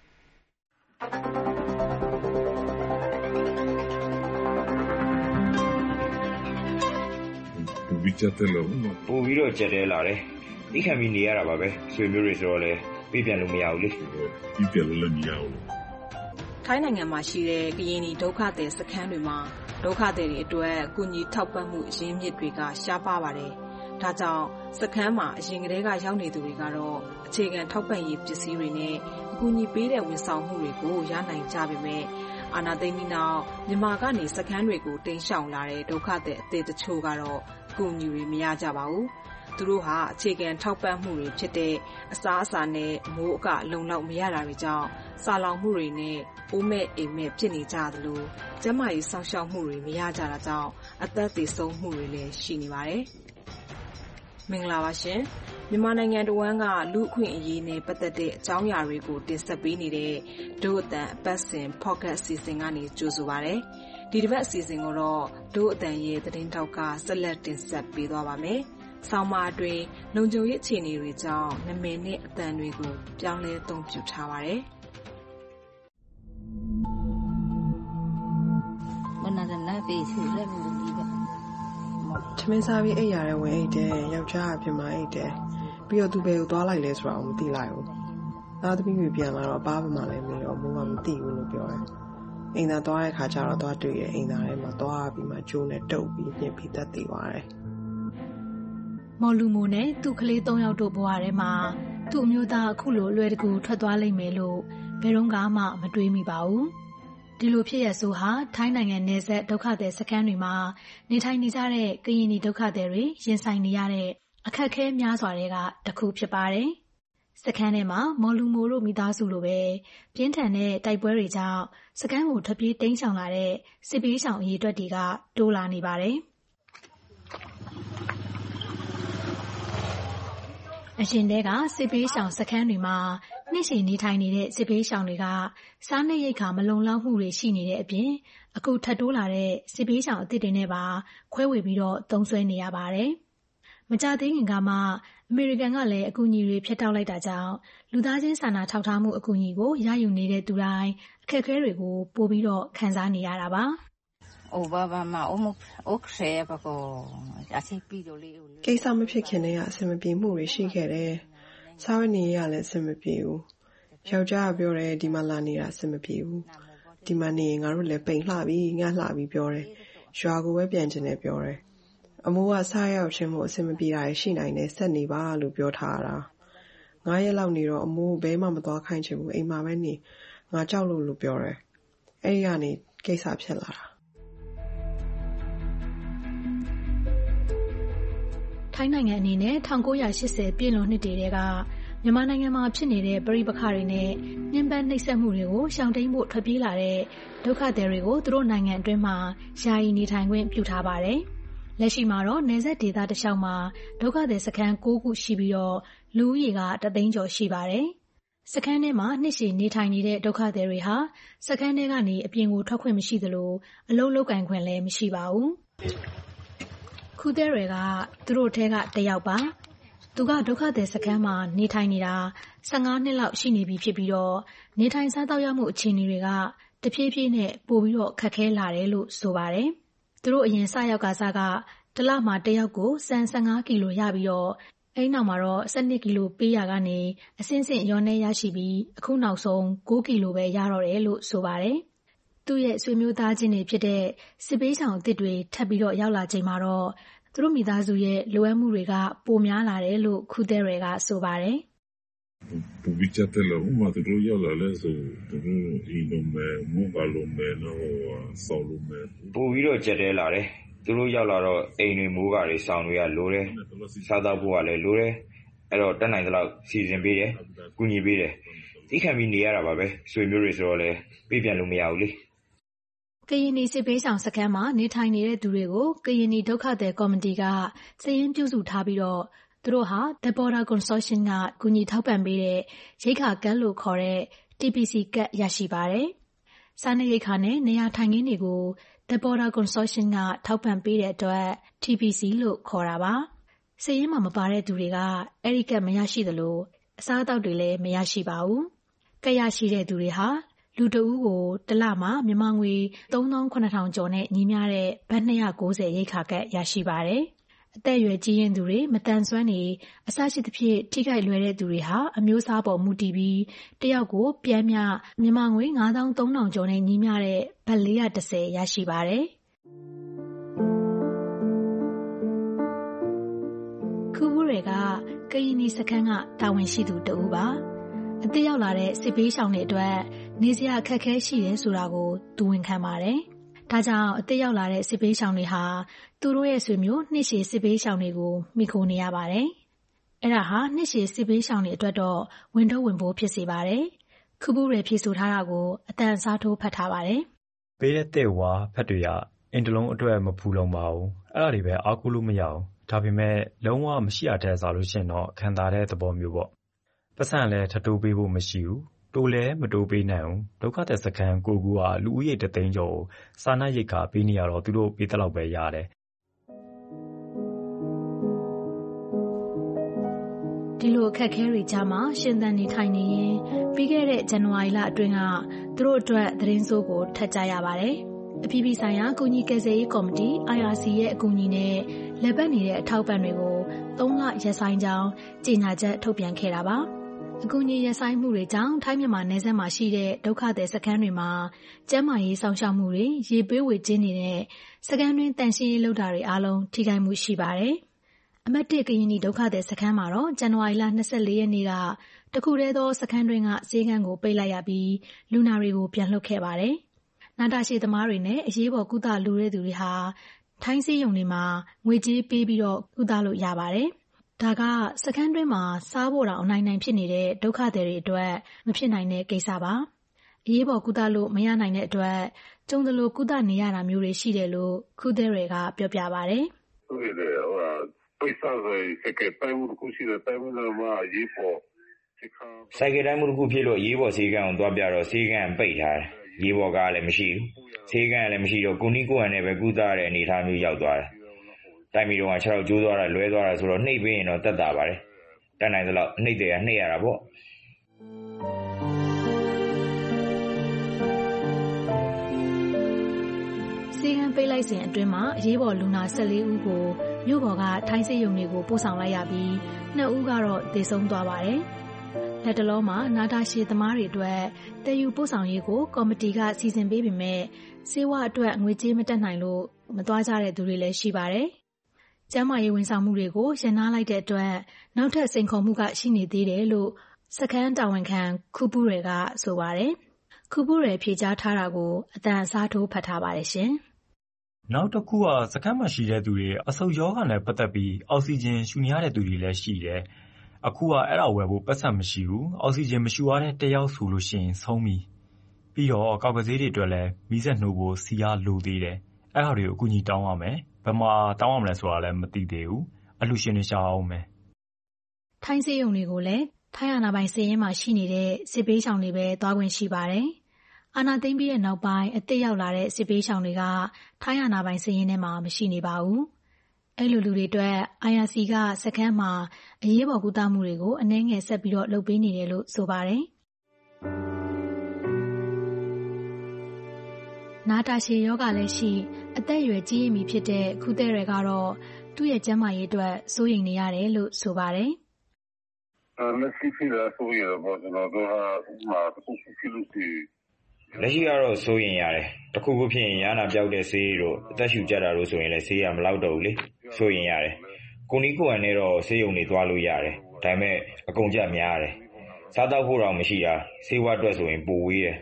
ပိုပြီးတော့ကြက်တဲလာတယ်အိခံပြီးနေရတာပါပဲဆွေမျိုးတွေဆိုတော့လေပြေးပြန်လို့မရဘူးလေပြေးပြန်လို့လည်းမရဘူးထိုင်းနိုင်ငံမှာရှိတဲ့ကရင်နီဒုက္ခသည်စခန်းတွေမှာဒုက္ခသည်တွေအတွက်အကူအညီထောက်ပံ့မှုအရင်းမြစ်တွေကရှားပါပါတယ်ဒါကြောင့်စခန်းမှာအရင်ကတည်းကရောက်နေသူတွေကတော့အခြေခံထောက်ပံ့ရေးပစ္စည်းတွေနဲ့အကူအညီပေးတဲ့ဝန်ဆောင်မှုတွေကိုရနိုင်ကြပေမဲ့အာဏာသိမ်းပြီးနောက်မြန်မာကနေစခန်းတွေကိုတိမ်းရှောင်လာတဲ့ဒုက္ခသည်အသစ်တချို့ကတော့အကူအညီတွေမရကြပါဘူးသူတို့ဟာအခြေခံထောက်ပံ့မှုတွေဖြစ်တဲ့အစားအစာနဲ့မိုးအကလုံလောက်မရတာတွေကြောင့်စာလောင်မှုတွေနဲ့အိုးမဲ့အိမ်မဲ့ဖြစ်နေကြသလိုကျန်းမာရေးစောင့်ရှောက်မှုတွေမရကြတာကြောင့်အသက်သေဆုံးမှုတွေလည်းရှိနေပါတယ်။မင်္ဂလာပါရှင်။မြန်မာနိုင်ငံတဝန်းကလူအခွင့်အရေးနဲ့ပတ်သက်တဲ့အကြောင်းအရာတွေကိုတင်ဆက်ပေးနေတဲ့ဒုအတန်အပတ်စဉ် Podcast အစီအစဉ်ကနေကြိုဆိုပါရစေ။ဒီတစ်ပတ်အစီအစဉ်ကိုတော့ဒုအတန်ရဲ့သတင်းတောက်ကဆက်လက်တင်ဆက်ပေးသွားပါမယ်။ဆောင်းပါးအတွင်းလုံခြုံရေးအခြေအနေတွေကြောင့်နာမည်နဲ့အသံတွေကိုပြောင်းလဲသုံးပြုထားပါတယ်။မနက်နဲ့ပေးစုလက်မှုဒီကထမင်းစားပြီးအိပ်ရတဲ့ဝင်အိတ်တယ်ယောက်ျားကပြင်မာအိတ်တယ်ပြီးတော့သူဘယ်ကိုသွားလိုက်လဲဆိုတာကိုမသိလိုက်ဘူးသားသမီးတွေပြန်လာတော့ပါပါမှလည်းမလို့မိုးကမသိဘူးလို့ပြောတယ်အိမ်သာသွားတဲ့ခါကျတော့သွားတွေ့တယ်အိမ်သာထဲမှာသွားပြီးမှကျိုးနဲ့တုပ်ပြီးညှစ်ပြီးတက်တည်သွားတယ်မော်လူမိုနဲ့သူ့ကလေး3ယောက်တို့ဘဝထဲမှာသူ့အမျိုးသားအခုလိုအလွယ်တကူထွက်သွားလိမ့်မယ်လို့ဘယ်တော့မှမတွေးမိပါဘူးဒီလိုဖြစ်ရဆိုဟာထိုင်းနိုင်ငံနယ်စပ်ဒုက္ခသည်စခန်းတွေမှာနေထိုင်နေကြတဲ့ကရင်နီဒုက္ခသည်တွေရင်ဆိုင်နေရတဲ့အခက်အခဲများစွာတွေကတစ်ခုဖြစ်ပါတယ်စခန်းထဲမှာမော်လူမိုတို့မိသားစုလိုပဲပြင်းထန်တဲ့တိုက်ပွဲတွေကြောင့်စခန်းကိုထွက်ပြေးတိမ်းရှောင်လာတဲ့စစ်ပေးရှောင်အရေးအတွက်တွေကတိုးလာနေပါတယ်အရှင်တဲကစစ်ပေးရှောင်စခန်းတွေမှာနှစ်ရှည်နေထိုင်နေတဲ့စစ်ပေးရှောင်တွေကစားနပ်ရိက္ခာမလုံလောက်မှုတွေရှိနေတဲ့အပြင်အခုထပ်တိုးလာတဲ့စစ်ပေးရှောင်အသစ်တွေနဲ့ပါခွဲဝေပြီးတော့သုံးစွဲနေရပါတယ်။မကြသေးခင်ကမှအမေရိကန်ကလည်းအကူအညီတွေဖျက်တောက်လိုက်တာကြောင့်လူသားချင်းစာနာထောက်ထားမှုအကူအညီကိုရယူနေတဲ့သူတိုင်းအခက်အခဲတွေကိုပိုပြီးတော့ခံစားနေရတာပါ။ကိစ္စမဖြစ်ခင်တည်းကအဆင်မပြေမှုတွေရှိခဲ့တယ်။စားဝတ်နေရလည်းအဆင်မပြေဘူး။ယောက်ျားကပြောတယ်ဒီမှာလာနေတာအဆင်မပြေဘူး။ဒီမှာနေရင်ငါတို့လည်းပိန်လှပြီးငှက်လှပြီးပြောတယ်။ရွာကိုပဲပြန်ချင်တယ်ပြောတယ်။အမိုးကစားရောက်ချင်းမို့အဆင်မပြေတာရှိနိုင်တယ်ဆက်နေပါလို့ပြောထားတာ။9 ရက်လောက်နေတော့အမိုးဘဲမှမသွားခိုင်းချင်ဘူးအိမ်မှာပဲနေငါကြောက်လို့ပြောတယ်။အဲ့ဒီကနေကိစ္စဖြစ်လာတာထိုင်းနိုင်ငံအနေနဲ့1980ပြည်လွန်နှစ်တွေကမြန်မာနိုင်ငံမှာဖြစ်နေတဲ့ပဋိပက္ခတွေနဲ့ညှဉ်းပန်းနှိပ်စက်မှုတွေကိုရှောင်တိန်ဖို့ထွက်ပြေးလာတဲ့ဒုက္ခသည်တွေကိုသူတို့နိုင်ငံအတွင်းမှာယာယီနေထိုင်ခွင့်ပြုထားပါတယ်။လက်ရှိမှာတော့နယ်စပ်ဒေသတစ်လျှောက်မှာဒုက္ခသည်စခန်း9ခုရှိပြီးတော့လူဦးရေက1သိန်းကျော်ရှိပါတယ်။စခန်းထဲမှာနှစ်ရှည်နေထိုင်နေတဲ့ဒုက္ခသည်တွေဟာစခန်းထဲကနေအပြင်ကိုထွက်ခွင့်မရှိသလိုအလုပ်လုပ်ကိုင်ခွင့်လည်းမရှိပါဘူး။ခုသည်တွေကသူတို့ထဲကတစ်ယောက်ပါသူကဒုက္ခသည်စခန်းမှာနေထိုင်နေတာ15နှစ်လောက်ရှိနေပြီဖြစ်ပြီးတော့နေထိုင်စားသောက်ရမှုအခြေအနေတွေကတဖြည်းဖြည်းနဲ့ပိုပြီးတော့ခက်ခဲလာတယ်လို့ဆိုပါတယ်သူတို့အရင်စရောက်ကစားကတစ်လမှာတစ်ယောက်ကိုစံ15ကီလိုရပြီးတော့အဲ့နောက်မှာတော့12ကီလိုပေးရကနေအစင်းစင်ရောနေရရှိပြီးအခုနောက်ဆုံး9ကီလိုပဲရတော့တယ်လို့ဆိုပါတယ်သူ့ရဲ့ဆွေမျိုးသားချင်းတွေဖြစ်တဲ့စစ်ပေးဆောင်အသစ်တွေထပ်ပြီးတော့ရောက်လာချိန်မှာတော့သူတို့မိသားစုရဲ့လိုအပ်မှုတွေကပိုများလာတယ်လို့ခုသည်တွေကဆိုပါတယ်။ပူပြီးချက်တယ်လို့မှသူတို့ရောက်လာလဲဆိုသူတို့အိမ်လုံးမဲ့မုန်းကလုံးမဲ့တော့ဆောက်လုံးမဲ့ပူပြီးတော့ချက်တယ်လာတယ်သူတို့ရောက်လာတော့အိမ်တွေမိုးကာတွေဆောင်းတွေကလိုတယ်စားတော့ဖို့ကလည်းလိုတယ်အဲ့တော့တက်နိုင်သလောက်စီစဉ်ပေးတယ်ကူညီပေးတယ်သိခံပြီးနေရတာပါပဲဆွေမျိုးတွေဆိုတော့လည်းပြပြန်လို့မရဘူးလေကရင်နီစစ်ပေးဆောင်စခန်းမှာနေထိုင်နေတဲ့သူတွေကိုကရင်နီဒုက္ခသည်ကော်မတီကစာရင်းပြုစုထားပြီးတော့သူတို့ဟာ The Border Consortium ကကူညီထောက်ပံ့ပေးတဲ့ရိက္ခာကတ်လို့ခေါ်တဲ့ TPC ကတ်ရရှိပါတယ်။စားနပ်ရိက္ခာနဲ့နေရာထိုင်ခင်းတွေကို The Border Consortium ကထောက်ပံ့ပေးတဲ့အတွက် TPC လို့ခေါ်တာပါ။စာရင်းမှာမပါတဲ့သူတွေကအဲ့ဒီကတ်မရရှိသလိုအစားအသောက်တွေလည်းမရရှိပါဘူး။ကတ်ရရှိတဲ့သူတွေဟာလူတဦးကိုတစ်လမှာမြန်မာငွေ39,000ကျော်နဲ့ညီမျှတဲ့ဘတ်290ရိက္ခာကတ်ရရှိပါတယ်။အသက်အရွယ်ကြီးရင်သူတွေမတန်ဆွမ်းနေအစရှိသဖြင့်ထိခိုက်လွယ်တဲ့သူတွေဟာအမျိုးအစားပေါ်မူတည်ပြီးတယောက်ကိုပြန်မျှမြန်မာငွေ93,000ကျော်နဲ့ညီမျှတဲ့ဘတ်410ရရှိပါတယ်။ခုဘူးတွေကကရင်နီစခန်းကတာဝန်ရှိသူတဦးပါအသစ်ရောက်လာတဲ့စစ်ပေးရှောင်တွေအတွက်နေစရာအခက်အခဲရှိတယ်ဆိုတာကိုသူဝန်ခံပါတယ်။ဒါကြောင့်အသစ်ရောက်လာတဲ့စစ်ပေးရှောင်တွေဟာသူတို့ရဲ့ဆွေမျိုးနှစ်ရှည်စစ်ပေးရှောင်တွေကိုမိခိုနေရပါတယ်။အဲ့ဒါဟာနှစ်ရှည်စစ်ပေးရှောင်တွေအတွက်တော့ဝင်တော့ဝင်ဖို့ဖြစ်စေပါတယ်။ခုဘူးတွေဖြည့်ဆို့ထားတာကိုအတန်စားထိုးဖတ်ထားပါတယ်။ပေးတဲ့တဲ့ဝါဖတ်တွေကအင်တလုံးအတွက်မဖူလုံပါဘူး။အဲ့ဒါတွေပဲအားကိုးလို့မရအောင်။ဒါပေမဲ့လုံးဝမရှိရတဲ့စားလို့ရှင်တော့ခံစားတဲ့သဘောမျိုးပေါ့။ပတ်စံလည်းထတိုးပေးဖို့မရှိဘူးတိုးလည်းမတိုးပေးနိုင်ဘူးဒုက္ခသည်စခန်းကိုကူကလူဦးရေ3သိန်းကျော်စာနာရိတ်ခါပေးနေရတော့သူတို့ပေးတဲ့လောက်ပဲရတယ်ဒီလိုအခက်အခဲတွေကြားမှာရှင်သန်နေထိုင်နေရင်ပြီးခဲ့တဲ့ဇန်နဝါရီလအတွင်းကသူတို့အတွက်သတင်းစိုးကိုထပ်ကြရပါတယ်အပြည်ပြည်ဆိုင်ရာကူညီကယ်ဆယ်ရေးကော်မတီ IRC ရဲ့အကူအညီနဲ့လက်ပတ်နေတဲ့အထောက်ပံ့တွေကို3လရက်ဆိုင်ကြောင်းကြေညာချက်ထုတ်ပြန်ခဲ့တာပါအကူအညီရပ်ဆိုင်းမှုတွေကြောင့်ထိုင်းမြန်မာနယ်စပ်မှာရှိတဲ့ဒုက္ခသည်စခန်းတွေမှာကျန်းမာရေးစောင့်ရှောက်မှုတွေရေပေးဝေခြင်းနေတဲ့စခန်းတွင်းတန်ရှင်းရေးလုပ်တာတွေအားလုံးထိခိုက်မှုရှိပါတယ်။အမှတ်1ကရင်နီဒုက္ခသည်စခန်းမှာတော့ဇန်နဝါရီလ24ရက်နေ့ကတခုတည်းသောစခန်းတွင်းကဆေးခန်းကိုပိတ်လိုက်ရပြီးလူနာတွေကိုပြန်လွှတ်ခဲ့ပါတယ်။နာတာရှည်သမားတွေနဲ့အရေးပေါ်ကုသလူတဲ့သူတွေဟာထိုင်းဆေးရုံတွေမှာငွေကြေးပေးပြီးတော့ကုသလို့ရပါတယ်။ဒါကစခန်းတွင်းမှာစားဖို့တောင်အနိုင်နိုင်ဖြစ်နေတဲ့ဒုက္ခသည်တွေအတွက်မဖြစ်နိုင်တဲ့ကိစ္စပါ။အရေးပေါ်ကုသလို့မရနိုင်တဲ့အတွက်ကျုံသလိုကုသနေရတာမျိုးတွေရှိတယ်လို့ခုသည်တွေကပြောပြပါတယ်။ဟုတ်တယ်ဟိုပိတ်စားတဲ့စကတိုင်းမှုကိုရှိတဲ့တိုင်းမှုမှာအရေးပေါ်စိုက်ကတိုင်းမှုတစ်ခုဖြစ်လို့ရေးပေါ်ဆေးကန်းကိုသွားပြတော့ဆေးကန်းပိတ်ထားတယ်။ရေးပေါ်ကားလည်းမရှိဘူး။ဆေးကန်းလည်းမရှိတော့ကိုနီးကိုဟန်နဲ့ပဲကုသရတဲ့အနေအထားမျိုးရောက်သွားတယ်။တိုင်းပြည်တော့6ရောက်ကျိုးသွားတာလွဲသွားတာဆိုတော့နှိပ်ပေးရင်တော့တက်တာပါတယ်။တက်နိုင်သလောက်နှိပ်တယ်ကနှိပ်ရတာပေါ့။ဆေးကန်းပိတ်လိုက်စဉ်အတွင်းမှာအရေးပေါ်လူနာ14ဦးကိုမြို့ပေါ်ကထိုင်းဆေးရုံတွေကိုပို့ဆောင်လိုက်ရပြီး2ဦးကတော့သေဆုံးသွားပါတယ်။လက်တလုံးမှာနာတာရှည်သမားတွေအတွက်တည်ယူပို့ဆောင်ရေးကိုကော်မတီကစီစဉ်ပေးပေမဲ့ဆေးဝါးအတွက်ငွေကြေးမတက်နိုင်လို့မသွားကြတဲ့သူတွေလည်းရှိပါတယ်။ကျန်းမာရေးဝန်ဆောင်မှုတွေကိုရန်နာလိုက်တဲ့အတွက်နောက်ထပ်စိန်ခေါ်မှုကရှိနေသေးတယ်လို့စခန်းတာဝန်ခံခူပူးတွေကဆိုပါတယ်။ခူပူးတွေဖြေကြားထားတာကိုအတန်အစားထိုးဖတ်ထားပါတယ်ရှင်။နောက်တစ်ခုကစခန်းမှာရှိတဲ့သူတွေအဆုတ်ရောဂါနဲ့ပတ်သက်ပြီးအောက်ဆီဂျင်ရှူနေရတဲ့သူတွေလည်းရှိတယ်။အခုကအဲ့ဒါဝယ်ဖို့ပတ်စံမရှိဘူး။အောက်ဆီဂျင်မရှူရတဲ့တယောက်ဆိုလို့ရှိရင်ဆုံးပြီ။ပြီးတော့ကောက်ကဆေးတွေအတွက်လည်းမီးစက်နှိုးဖို့စီရလိုသေးတယ်။အဲ့ဒါတွေကိုအကူအညီတောင်းရမယ်။ဘယ်မှာတောင်းရမလဲဆိုတာလည်းမသိသေးဘူး။အလှူရှင်တွေရှာအောင်မယ်။ထိုင်းဆေးရုံတွေကိုလည်းထိုင်းအာဏာပိုင်စည်ရင်းမှာရှိနေတဲ့စစ်ပေးဆောင်တွေပဲသွားခွင့်ရှိပါတယ်။အာဏာသိမ်းပြီးတဲ့နောက်ပိုင်းအသစ်ရောက်လာတဲ့စစ်ပေးဆောင်တွေကထိုင်းအာဏာပိုင်စည်ရင်းထဲမှာမရှိနေပါဘူး။အဲ့လိုလူတွေအတွက် IRC ကစခန်းမှာအရေးပေါ်ကုသမှုတွေကိုအနည်းငယ်ဆက်ပြီးတော့လုပ်ပေးနေတယ်လို့ဆိုပါတယ်။နာတာရှည်ယောဂလည်းရှိအသက်အရွယ်ကြီးရမီဖြစ်တဲ့ခုသည်တွေကတော့သူ့ရဲ့ကျန်းမာရေးအတွက်စိုးရိမ်နေရတယ်လို့ဆိုပါတယ်။လက်ရှိဖြစ်တာဆိုရတော့ကျွန်တော်တို့ဟာတစ်ခုဖြစ်လို့ရှိလက်ရှိကတော့စိုးရင်ရတယ်တခုခုဖြစ်ရင်ရနာပြောက်တဲ့ဆေးတို့အသက်ရှူကြတာတို့ဆိုရင်လည်းဆေးရမလောက်တော့ဘူးလေစိုးရင်ရတယ်ကိုနီးကိုဟန်နဲ့တော့ဆေးရုံတွေသွားလို့ရတယ်ဒါပေမဲ့အကုန်ကြများတယ်စားတော့ဖို့တော့မရှိတာဆေးဝါးအတွက်ဆိုရင်ပိုဝေးတယ်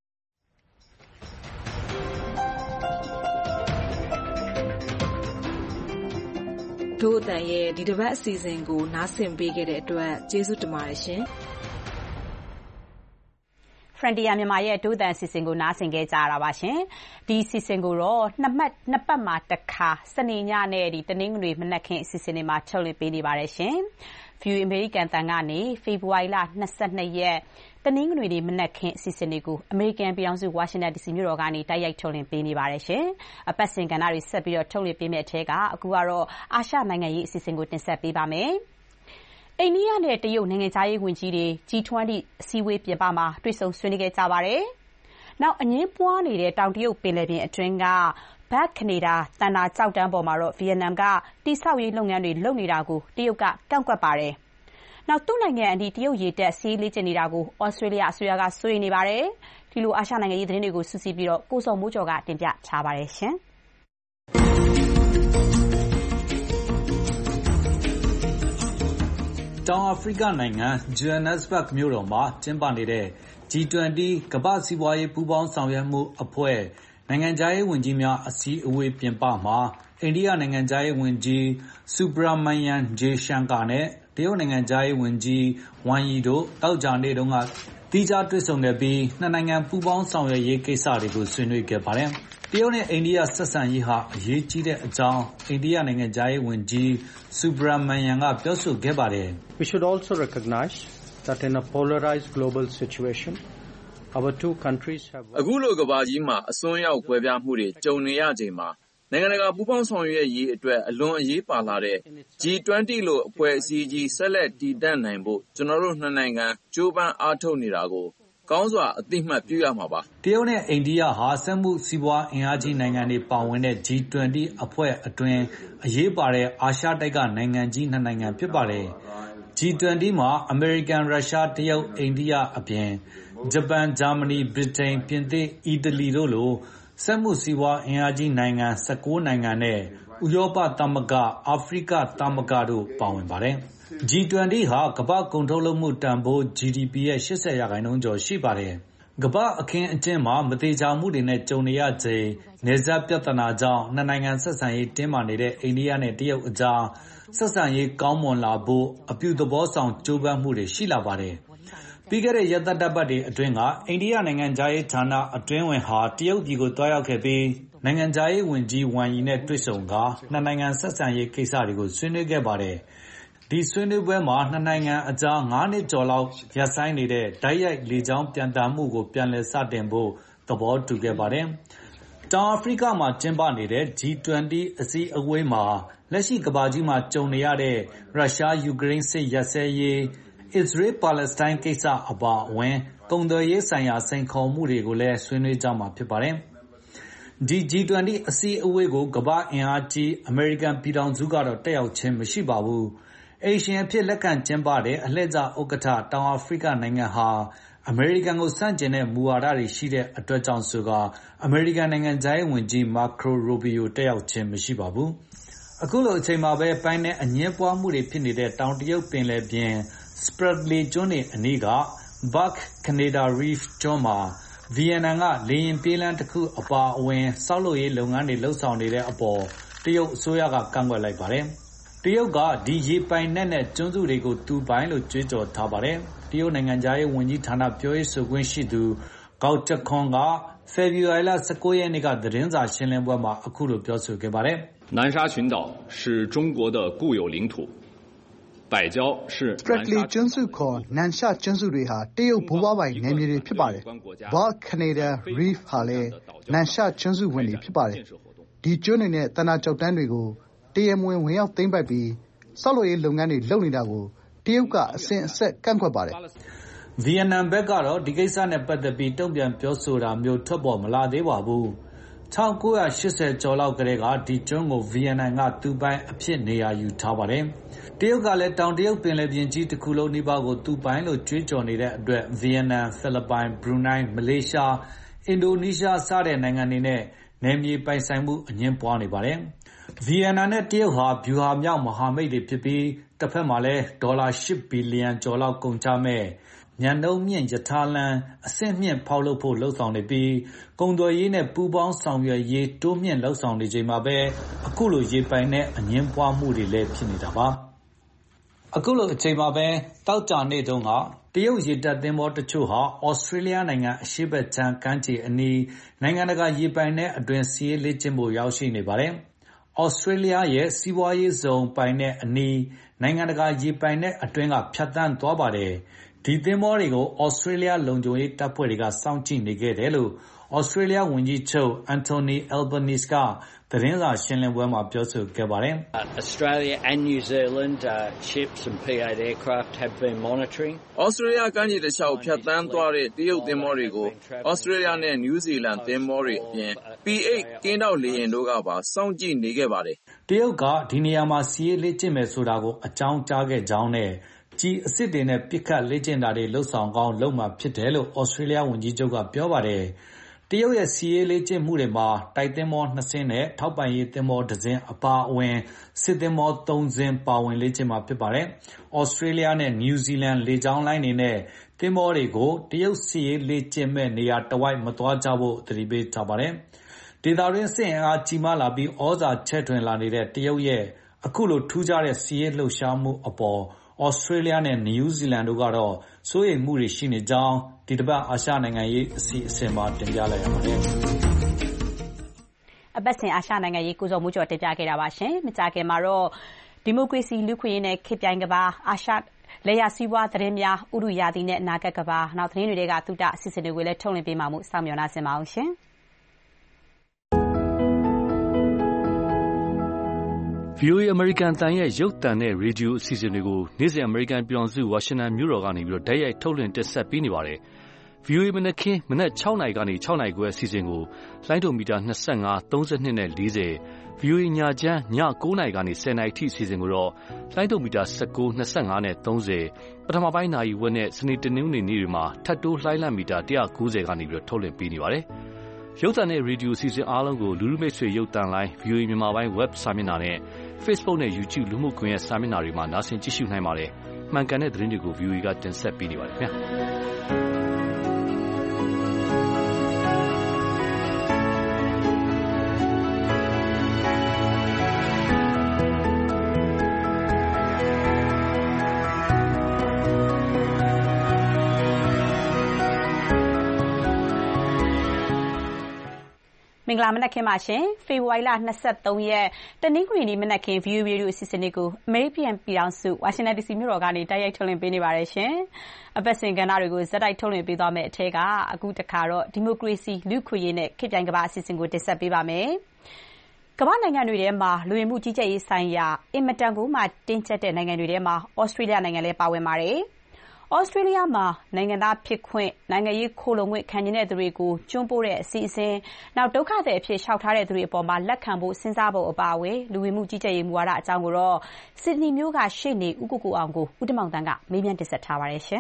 တို့အတန်ရဲ့ဒီတစ်ပတ်အစီအစဉ်ကိုနားဆင်ပေးခဲ့တဲ့အတွက်ကျေးဇူးတင်ပါတယ်ရှင်။ Frontier မြန်မာရဲ့ဒို့တန်အစီအစဉ်ကိုနားဆင်ခဲ့ကြရတာပါရှင်။ဒီအစီအစဉ်ကိုတော့နှစ်ပတ်မှာတစ်ခါစနေညနဲ့တနင်္ဂနွေမနက်ခင်းအစီအစဉ်တွေမှာထုတ်လွှင့်ပေးနေပါတယ်ရှင်။ View American တန်ကနေဖေဖော်ဝါရီလ22ရက်တနင်္ဂနွေနေ့မနက်ခင်းအစီအစဉ်တွေကို American ပြည်ထောင်စု Washington DC မြို့တော်ကနေတိုက်ရိုက်ထုတ်လွှင့်ပေးနေပါတယ်ရှင်။အပတ်စဉ်ကဏ္ဍတွေဆက်ပြီးတော့ထုတ်လွှင့်ပေးမယ့်အထက်ကအခုကတော့အာရှနိုင်ငံရေးအစီအစဉ်ကိုတင်ဆက်ပေးပါမယ်။အိန္ဒိယနဲ့တရုတ်နိုင်ငံခြားရေးဝန်ကြီးတွေ G20 အစည်းအဝေးပြင်ပမှာတွေ့ဆုံဆွေးနွေးခဲ့ကြပါတယ်။နောက်အငင်းပွားနေတဲ့တောင်တရုတ်ပင်လယ်ပြင်အတွင်းကဘတ်ကနေဒါတန်တာကြောက်တန်းပေါ်မှာတော့ဗီယက်နမ်ကတိဆောက်ရေးလုပ်ငန်းတွေလုပ်နေတာကိုတရုတ်ကကန့်ကွက်ပါတယ်။နောက်သူ့နိုင်ငံအနီးတရုတ်ရေတပ်စီးလေ့ကျင့်နေတာကိုဩစတြေးလျအစိုးရကစိုးရိမ်နေပါတယ်။ဒီလိုအာရှနိုင်ငံရေးသတင်းတွေကိုစုစည်းပြီးတော့ကိုစောမိုးကျော်ကတင်ပြထားပါတယ်ရှင်။တောင်အာဖရိကနိုင်ငံ Johannesburg မြို့တော်မှာကျင်းပနေတဲ့ G20 ကမ္ဘာ့စီးပွားရေးပူးပေါင်းဆောင်ရွက်မှုအဖွဲ့နိုင်ငံခြားရေးဝန်ကြီးများအစည်းအဝေးပြင်ပမှာအိန္ဒိယနိုင်ငံခြားရေးဝန်ကြီး Subrahmanyam Jaishankar နဲ့တရုတ်နိုင်ငံခြားရေးဝန်ကြီး Wang Yi တို့သောကြာနေ့တုန်းကသီးခြားတွေ့ဆုံခဲ့ပြီးနှစ်နိုင်ငံပူးပေါင်းဆောင်ရွက်ရေးကိစ္စတွေကိုဆွေးနွေးခဲ့ပါတယ်။တရုတ်နဲ့အိန္ဒိယဆက်ဆံရေးဟာအရေးကြီးတဲ့အကြောင်းအိန္ဒိယနိုင်ငံခြားရေးဝန်ကြီး Subrahmanyam ကပြောဆိုခဲ့ပါတယ်။ We should also recognize that in a polarized global situation our two countries have အခုလိုကမ္ဘာကြီးမှာအစွန်းရောက်ကွဲပြားမှုတွေကြုံနေရချိန်မှာနိုင်ငံတကာပူးပေါင်းဆောင်ရွက်ရေးအတွက်အလွန်အရေးပါလာတဲ့ G20 လို့အဖွဲ့အစည်းကြီးဆက်လက်တည်တံ့နိုင်ဖို့ကျွန်တော်တို့နှစ်နိုင်ငံကြိုးပမ်းအားထုတ်နေတာကိုကောင်းစွာအသိမှတ်ပြုရမှာပါ။တရုတ်နဲ့အိန္ဒိယဟာစက်မှုစီးပွားအင်အားကြီးနိုင်ငံတွေပါဝင်တဲ့ G20 အဖွဲ့အတွင်းအရေးပါတဲ့အာရှတိုက်ကနိုင်ငံကြီးနှစ်နိုင်ငံဖြစ်ပါတယ်။ G20 မှာအမေရိကန်ရုရှားတရုတ်အိန္ဒိယအပြင်ဂျပန်ဂျာမနီဗြိတိန်ပြင်သစ်အီတလီတို့လိုစက်မှုစီးပွားအင်အားကြီးနိုင်ငံ19နိုင်ငံနဲ့ဥရောပသမဂ္ဂအာဖရိကသမဂ္ဂတို့ပါဝင်ပါတယ်။ G20 ဟာကမ္ဘာ့ကုန်ထုတ်လုပ်မှုတန်ဖိုး GDP ရဲ့ 80% ကျော်ရှိပါတယ်။ကမ္ဘာ့အခင်းအကျင်းမှာမသေချာမှုတွေနဲ့ကြုံနေရချိန်နယ်စပ်ပြဿနာကြောင့်နှစ်နိုင်ငံဆက်ဆံရေးတင်းမာနေတဲ့အိန္ဒိယနဲ့တရုတ်အကြားဆက်ဆံရေးကောင်းမွန်လာဖို့အပြုသဘောဆောင်ကြိုးပမ်းမှုတွေရှိလာပါတယ်။ပြီးခဲ့တဲ့ရက်သတ္တပတ်တွေအတွင်းကအိန္ဒိယနိုင်ငံခြားရေးဌာနအတွင်းဝန်ဟာတရုတ်ပြည်ကိုတွားရောက်ခဲ့ပြီးနိုင်ငံခြားရေးဝန်ကြီးဝမ်ယီနဲ့တွေ့ဆုံကာနှစ်နိုင်ငံဆက်ဆံရေးကိစ္စတွေကိုဆွေးနွေးခဲ့ပါတယ်။ဒီဆွေးနွေးပွဲမှာနှစ်နိုင်ငံအကြား9နှစ်ကျော်လောက်ရပ်ဆိုင်းနေတဲ့တိုက်ရိုက်လေကြောင်းပျံသန်းမှုကိုပြန်လည်စတင်ဖို့သဘောတူခဲ့ပါတယ်။တောင်အာဖရိကမှာကျင်းပနေတဲ့ G20 အစည်းအဝေးမှာလက်ရှိကမ္ဘာကြီးမှာကြုံနေရတဲ့ရုရှားယူကရိန်းစစ်ရပ်စဲရေးအစ္စရေးပါလက်စတိုင်းကိစ္စအပါအဝင်ကုန်သွယ်ရေးဆိုင်ရာစိန်ခေါ်မှုတွေကိုလည်းဆွေးနွေးကြမှာဖြစ်ပါတယ်။ G20 အစည်းအဝေးကိုကမ္ဘာ့အင်အားကြီးအမေရိကန်ပြည်ထောင်စုကတော့တက်ရောက်ခြင်းမရှိပါဘူး။အိမ်ရှင်အဖြစ်လက်ခံကျင်းပတဲ့အလှည့်ကျဥက္ကဋ္ဌတောင်အာဖရိကနိုင်ငံဟာအမေရိကန်ကိုဆန့်ကျင်တဲ့မူဝါဒတွေရှိတဲ့အတွက်ကြောင့်ဆိုကာအမေရိကန်နိုင်ငံခြားရေးဝန်ကြီးမာခရိုရိုဘီယိုတက်ရောက်ခြင်းမရှိပါဘူး။အခုလိုအချိန်မှာပဲပိုင်းနဲ့အငင်းပွားမှုတွေဖြစ်နေတဲ့တောင်တရုတ်ပင်လယ်ပြင်စပရက်လီကျွန်းတွေအနီးက Bark Canada Reef ကျွန်းမှာဗီယက်နမ်ကလေယာဉ်ပြေးလမ်းတစ်ခုအပါအဝင်ဆောက်လုပ်ရေးလုပ်ငန်းတွေလုပ်ဆောင်နေတဲ့အပေါ်တရုတ်အစိုးရကကန့်ကွက်လိုက်ပါတယ်။တရုတ်ကဒီရေပိုင်နက်နဲ့ကျွန်းစုတွေကိုသူပိုင်လို့ကြွေးကြော်ထားပါတယ်။တရုတ်နိုင်ငံခြားရေးဝန်ကြီးဌာနပြောရေးဆိုခွင့်ရှိသူဂေါက်ကျခွန်းကဖေဖော်ဝါရီလ19ရက်နေ့ကသတင်းစာရှင်းလင်းပွဲမှာအခုလိုပြောဆိုခဲ့ပါတယ် “南沙群岛是中国的固有领土。”百礁是 Spratly ကျွန်းစုခေါ်နန်ရှာကျွန်းစုတွေဟာတရုတ်ဘိုးဘွားပိုင်နယ်မြေတွေဖြစ်ပါတယ်။ Bark Canada Reef ဟာလည်းနန်ရှာကျွန်းစုဝင်တွေဖြစ်ပါတယ်။ဒီကျွန်းတွေနဲ့သန္တာကျောက်တန်းတွေကိုတရားမဝင်ဝင်ရောက်သိမ်းပိုက်ပြီးဆောက်လုပ်ရေးလုပ်ငန်းတွေလုပ်နေတာကိုတရုတ်ကအစဉ်အဆက်ကန့်ကွက်ပါတယ်။ဗီယက်နမ်ဘက်ကတော့ဒီကိစ္စနဲ့ပတ်သက်ပြီးတုံ့ပြန်ပြောဆိုတာမျိုးထွက်ပေါ်မလာသေးပါဘူး။1980ကျော်လောက်ကတည်းကဒီကျွန်းကိုဗီယက်နမ်ကသူပိုင်အဖြစ်နေရာယူထားပါတယ်။တရုတ်ကလည်းတောင်တရုတ်ပင်လယ်ပြင်ကြီးတစ်ခုလုံးနီးပါးကိုသူပိုင်လို့ကြွေးကြော်နေတဲ့အတွက်ဗီယက်နမ်၊ဖိလစ်ပိုင်၊ဘရူနိုင်း၊မလေးရှား၊အင်ဒိုနီးရှားစတဲ့နိုင်ငံတွေနဲ့နယ်မြေပိုင်ဆိုင်မှုအငြင်းပွားနေပါတယ်။ဗီယက်နမ်နဲ့တရုတ်ဟာဗျူဟာမြောက်မဟာမိတ်တွေဖြစ်ပြီးတစ်ဖက်မှာလည်းဒေါ်လာ8ဘီလီယံကျော်လောက်ကုန်ကျမယ့်မြန်နှုန်းမြင့်ရထားလမ်းအဆင့်မြင့်ဖောက်လုပ်ဖို့လုပ်ဆောင်နေပြီးကုန်သွယ်ရေးနဲ့ပူးပေါင်းဆောင်ရွက်ရေးတိုးမြှင့်လုပ်ဆောင်နေချိန်မှာပဲအခုလိုရေပိုင်နဲ့အငြင်းပွားမှုတွေလည်းဖြစ်နေတာပါ။အခုလိုအချိန်မှာပဲသောကြာနေ့တုန်းကတရုတ်ရေတပ်သင်္ဘောတချို့ဟာဩစတြေးလျနိုင်ငံအရှေ့ဘက်ခြမ်းကမ်းခြေအနီးနိုင်ငံတကာရေပိုင်နဲ့အတွင်းစစ်ရေးလေ့ကျင့်ဖို့ရောက်ရှိနေပါတယ်။ဩစတြေးလျရဲ့စီးပွားရေးဇုံပိုင်နဲ့အနီးနိုင်ငံတကာရေပိုင်နဲ့အတွင်းကဖြတ်သန်းသွားပါတယ်။ဒီသင်္ဘောတွေကိုဩစတြေးလျလုံခြုံရေးတပ်ဖွဲ့တွေကစောင့်ကြည့်နေခဲ့တယ်လို့ဩစတြေးလျဝန်ကြီးချုပ်အန်တိုနီအယ်ဘာနီစ်ကသတင်းစာရှင်းလင်းပွဲမှာပြောဆိုခဲ့ပါတယ်။ Australia and New Zealand ships and P8 aircraft have been monitoring. ဩစတြေးလျကမ်းခြေတစ်လျှောက်ဖြတ်သန်းသွားတဲ့တရုတ်သင်္ဘောတွေကိုဩစတြေးလျနဲ့နယူးဇီလန်သင်္ဘောတွေအပြင် P8 ကင်းထောက်လေယာဉ်တို့ကပါစောင့်ကြည့်နေခဲ့ပါတယ်။တရုတ်ကဒီနေရာမှာစစ်ရေးလေ့ကျင့်မယ်ဆိုတာကိုအကြောင်းကြားခဲ့ကြောင်းနဲ့ကျည်အစစ်တွေနဲ့ပစ်ခတ်လေ့ကျင့်တာတွေလုပ်ဆောင်ကောင်းလုပ်မှာဖြစ်တယ်လို့ဩစတြေးလျဝန်ကြီးချုပ်ကပြောပါတယ်။တရုတ်ရဲ့စစ်ရေးလေ့ကျင့်မှုတွေမှာတိုက်သင်္ဘော2စင်းနဲ့ထောက်ပံ့ရေးသင်္ဘော1စင်းအပါအဝင်စစ်သင်္ဘော3စင်းပါဝင်လေ့ကျင့်မှာဖြစ်ပါတယ်။ဩစတြေးလျနဲ့နယူးဇီလန်လေကြောင်းလိုင်းတွေနဲ့သင်္ဘောတွေကိုတရုတ်စစ်ရေးလေ့ကျင့်မဲ့နေရာတဝိုက်မသွားကြဖို့သတိပေးထားပါတယ်။ဒေသတွင်းစစ်အင်အားကြီးမားလာပြီးဩဇာချဲ့ထွင်လာနေတဲ့တရုတ်ရဲ့အခုလိုထူးခြားတဲ့စစ်ရေးလှုပ်ရှားမှုအပေါ်ဩစတြေးလျနဲ့နယူးဇီလန်တို့ကတော့စိုးရိမ်မှုတွေရှိနေကြောင်းဒီတစ်ပတ်အာရှနိုင်ငံရေးအစီအစဉ်မှာတင်ပြလိုက်ရပါတယ်။အပတ်စဉ်အာရှနိုင်ငံရေးကိုဇော်မှုကျော်တင်ပြခဲ့တာပါရှင်။မကြာခင်မှာတော့ဒီမိုကရေစီလူ့ခွင့်ရေးနဲ့ခေတ်ပြိုင်ကဘာအာရှလေယာစီးပွားသတင်းများဥရုယာတီနဲ့အနာဂတ်ကဘာနောက်သတင်းတွေကသုတအစီအစဉ်တွေကိုလည်းထုတ်လွှင့်ပေးမှာမို့စောင့်မျှော်နှားဆင်ပါအောင်ရှင်။ VOA အမေရိကန်အသံရဲ့ရုပ်သံနဲ့ရေဒီယိုအစီအစဉ်တွေကိုနေ့စဉ်အမေရိကန်ပြည်ထောင်စုဝါရှင်တန်မြို့တော်ကနေတိုက်ရိုက်ထုတ်လွှင့်တင်ဆက်ပေးနေပါတယ်။ VOA မနက်ခင်းမနက်6နာရီကနေ6နာရီခွဲအစီအစဉ်ကိုလိုင်းဒိုမီတာ25 32နဲ့40 VOA ညချမ်းည9နာရီကနေ10နာရီထိအစီအစဉ်ကိုတော့လိုင်းဒိုမီတာ19 25နဲ့30ပထမပိုင်းနာရီဝက်နဲ့စနေတနင်္ဂနွေနေ့တွေမှာထပ်တိုးလှိုင်းလံမီတာ190ကနေပြီးတော့ထုတ်လွှင့်ပေးနေပါတယ်။ရုပ်သံနဲ့ရေဒီယိုအစီအစဉ်အားလုံးကိုလူလူမိတ်ဆွေရုပ်သံလိုင်း VOA မြန်မာပိုင်း web စာမျက်နှာနဲ့ Facebook နဲ့ YouTube လူမှုကွန်ရက်စာမျက်နှာတွေမှာနားဆင်ကြည့်ရှုနိုင်ပါတယ်။မှန်ကန်တဲ့သတင်းတွေကို VOA ကတင်ဆက်ပေးနေပါတယ်ခင်ဗျာ။မင်္ဂလာမနက်ခင်းပါရှင်ဖေဖော်ဝါရီလ23ရက်တနင်္ဂနွေနေ့မနက်ခင်း VOA ရေဒီယိုအစီအစဉ်လေးကိုအမေရိကန်ပြည်ထောင်စုဝါရှင်တန် DC မြို့တော်ကနေတိုက်ရိုက်ထုတ်လွှင့်ပေးနေပါတယ်ရှင်အပတ်စဉ်ကဏ္ဍတွေကိုဇက်တိုက်ထုတ်လွှင့်ပေးသွားမယ့်အထက်ကအခုတစ်ခါတော့ဒီမိုကရေစီလူ့ခွင့်ရေးနဲ့ခေတ်ပြိုင်ကမ္ဘာအစီအစဉ်ကိုတင်ဆက်ပေးပါမယ်ကမ္ဘာနိုင်ငံတွေထဲမှာလူဝင်မှုကြီးကြပ်ရေးဆိုင်ရာအင်မတန်ကိုမှတင်းကျပ်တဲ့နိုင်ငံတွေထဲမှာဩစတြေးလျနိုင်ငံလည်းပါဝင်ပါတယ်ဩစတြေးလျမှာနိုင်ငံသားဖြစ်ခွင့်နိုင်ငံရေးခိုလုံခွင့်ခံနေတဲ့သူတွေကိုကျွန်းပို့တဲ့အစီအစဉ်နောက်ဒုက္ခသည်အဖြစ်လျှောက်ထားတဲ့သူတွေအပေါ်မှာလက်ခံဖို့စဉ်းစားဖို့အပါအဝင်လူဝင်မှုကြီးကြပ်ရေးမူဝါဒအကြောင်းကိုတော့စစ်ဒနီမြို့ကရှေ့နေဦးကိုကိုအောင်ကိုဦးတမောင်တန်းကမေးမြန်းတင်ဆက်ထားပါတယ်ရှင်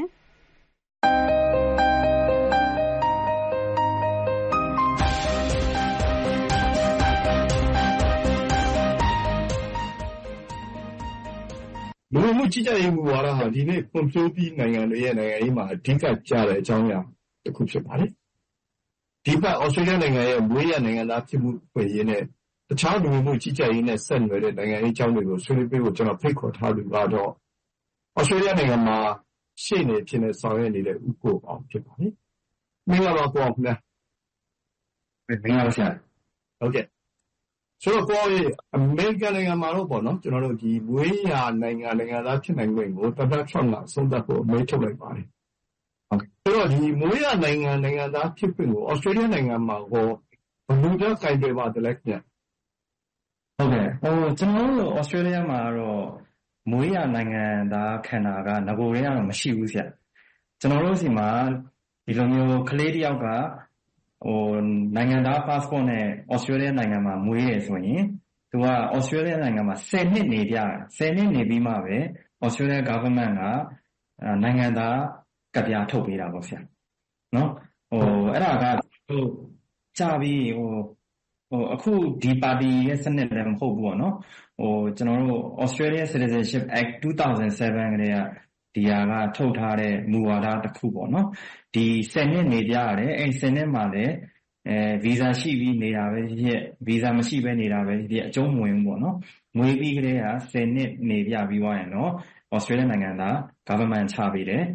လူဝင်မှုကြီးကြပ်ရေးမူဝါဒဟာဒီနေ့ဖွံ့ဖြိုးပြီးနိုင်ငံတွေရဲ့နိုင်ငံရေးမှာအဓိကကျတဲ့အကြောင်းအရာတစ်ခုဖြစ်ပါတယ်။ဒီဘက်ဩစတြေးလျနိုင်ငံရဲ့မွေးရနိုင်ငံသားဖြစ်မှုဖွင့်ရေးနဲ့တခြားလူဝင်မှုကြီးကြပ်ရေးနဲ့ဆက်နွယ်တဲ့နိုင်ငံရေးအကြောင်းတွေကိုဆွေးနွေးပေးဖို့ကျွန်တော်ဖိတ်ခေါ်ထားသူကတော့ဩစတြေးလျနိုင်ငံမှာရှေ့နေဖြစ်နေဆောင်ရွက်နေတဲ့ဦးကိုအောင်ဖြစ်ပါတယ်။မင်္ဂလာပါကိုအောင်ခင်ဗျာ။မင်္ဂလာပါဆရာ။ဟုတ်ကဲ့ဆိုတော့ကိုယ်အမေရိကန်နိုင်ငံမှာတော့ပေါ့နော်ကျွန်တော်တို့ဒီမွေးရနိုင်ငံသားဖြစ်နိုင်ခွင့်ကိုသမ္မတထရမ့်ကအဆုံးသတ်ဖို့အမိန့်ထုတ်လိုက်ပါတယ်။ဟုတ်ကဲ့ဆိုတော့ဒီမွေးရနိုင်ငံသားဖြစ်ခွင့်ကိုဩစတြေးလျနိုင်ငံမှာဟောဘယ်လိုကြောင့်ကင်တွယ်ပါတယ်လဲခင်ဗျ။ဟုတ်ကဲ့ကျွန်တော်တို့ဩစတြေးလျမှာတော့မွေးရနိုင်ငံသားခံတာကငကိုရင်းကတော့မရှိဘူးဆရာ။ကျွန်တော်တို့စီမှာဒီလိုမျိုးကလေးတစ်ယောက်ကနိုင်ငံသား passport နဲ့ဩစတြေးလျနိုင်ငံမှာမွေးရဆိုရင်သူကဩစတြေးလျနိုင်ငံမှာ10နှစ်နေပြ10နှစ်နေပြီးမှပဲဩစတြေးလျ government ကနိုင်ငံသားကဒ်ပြားထုတ်ပေးတာပေါ့ဆရာနော်အဲ့ဒါကကြာပြီးအခုဒီပါတီရဲ့စနစ်လည်းမဟုတ်ဘူးပေါ့နော်ကျွန်တော်တို့ Australia Citizenship Act 2007ကတည်းကဒီဟာကထုတ်ထားတဲ့မူဝါဒတစ်ခုပေါ့နော်ဒီ10နှစ်နေကြရတယ်အဲ့10နှစ်မှာလည်းဗီဇာရှိပြီးနေတာပဲဖြစ်ဗီဇာမရှိဘဲနေတာပဲဖြစ်အကျုံးမဝင်ဘူးပေါ့နော်ငွေပြီးကလေးက10နှစ်နေပြပြီးသွားရင်တော့ Australia နိုင်ငံသား government ချပေးတယ်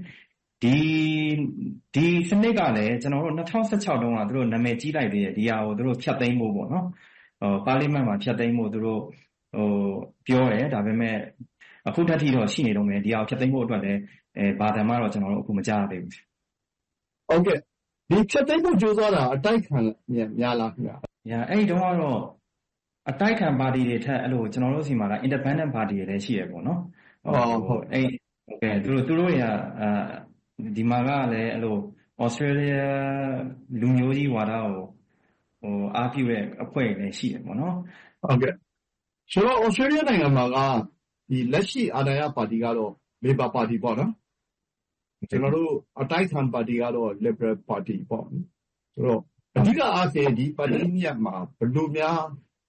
ဒီစနစ်ကလည်းကျွန်တော်တို့2016တုန်းကသူတို့နာမည်ကြီးလိုက်သေးတယ်ဒီဟာကိုသူတို့ဖျက်သိမ်းဖို့ပေါ့နော်ပါလီမန်မှာဖျက်သိမ်းဖို့သူတို့ပြောတယ်ဒါပေမဲ့အခုထက်ထိတော့ရှိနေတော့မယ်ဒီဟာကိုဖျက်သိမ်းဖို့အတွက်လည်းဘာသာမှတော့ကျွန်တော်တို့အခုမကြားရသေးဘူးဟုတ်ကဲ့ဒီဖျက်သိမ်းဖို့ကြိုးစားတာအတိုက်ခံများလားခင်ဗျာအဲ့ဒီတော့ကတော့အတိုက်ခံပါတီတွေထက်အဲ့လိုကျွန်တော်တို့စီမှာက independent party တွေလည်းရှိရပေါ့နော်ဟုတ်အဲ့ဟုတ်ကဲ့သူတို့တွေကဒီမှာကလည်းအဲ့လို Australia လူမျိုးကြီးဝါဒကိုအားပြုတဲ့အဖွဲ့တွေလည်းရှိတယ်ပေါ့နော်ဟုတ်ကဲ့ဆိုတော့ Australia နိုင်ငံမှာကဒီလက်ရှိအာဏာရပါတီကတော့ Labor Party ပေါ့နော်ကျွန်တော်တို့အတိုက်ခံပါတီကတော့ Liberal Party ပေါ့ဆိုတော့အဓိကအားဖြင့်ဒီပါတီညက်မှာဘယ်လိုများ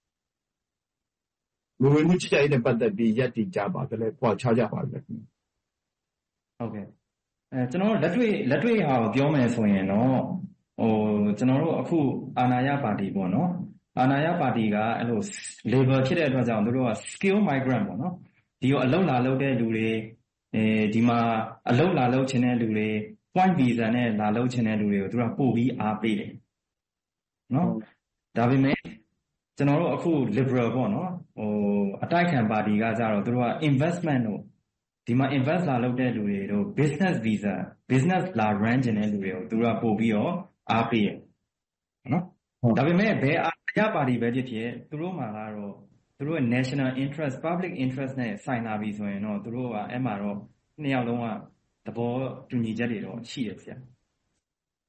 လူဝင်မှုကြီးကြပ်ရေးနဲ့ပတ်သက်ပြီးရပ်တည်ကြပါတယ်လဲပွားခြားကြပါလဲဟုတ်ကဲ့ကျွန်တော်တို့လက်တွေ့ဟာကိုပြောမယ်ဆိုရင်တော့ကျွန်တော်တို့အခုအာဏာရပါတီပေါ့နော်အာဏာရပါတီကအဲ့လို labor ဖြစ်တဲ့အတွက်ကြောင့်တို့က skill migrant ပေါ့နော်ဒီကိုအလုပ်လာလုပ်တဲ့လူတွေဒီမှာအလုပ်လာလုပ်ချင်တဲ့လူတွေ point visa နဲ့လာလုပ်ချင်တဲ့လူတွေကိုတို့ကပို့ပြီးအားပေးတယ်နော်ဒါပေမဲ့ကျွန်တော်တို့အခု liberal ပေါ့နော်အတိုက်ခံပါတီကကြတော့တို့က investment တို့ဒီမှာ invest လာလုပ်တဲ့လူတွေတို့ business visa business လာ run ချင်တဲ့လူတွေကိုတို့ကပို့ပြီးတော့အားပေးရနော်ဒါပေမဲ့ဘယ်အရပါတီပဲဖြစ်ဖြစ်သူတို့မှာကတော့သူတို့ရဲ့ national interest public interest နဲ့ဆိုင်လာပြီဆိုရင်တော့သူတို့ကအဲ့မှာတော့နှစ်ယောက်လုံးကသဘောတူညီချက်တွေတော့ရှိရဆရာ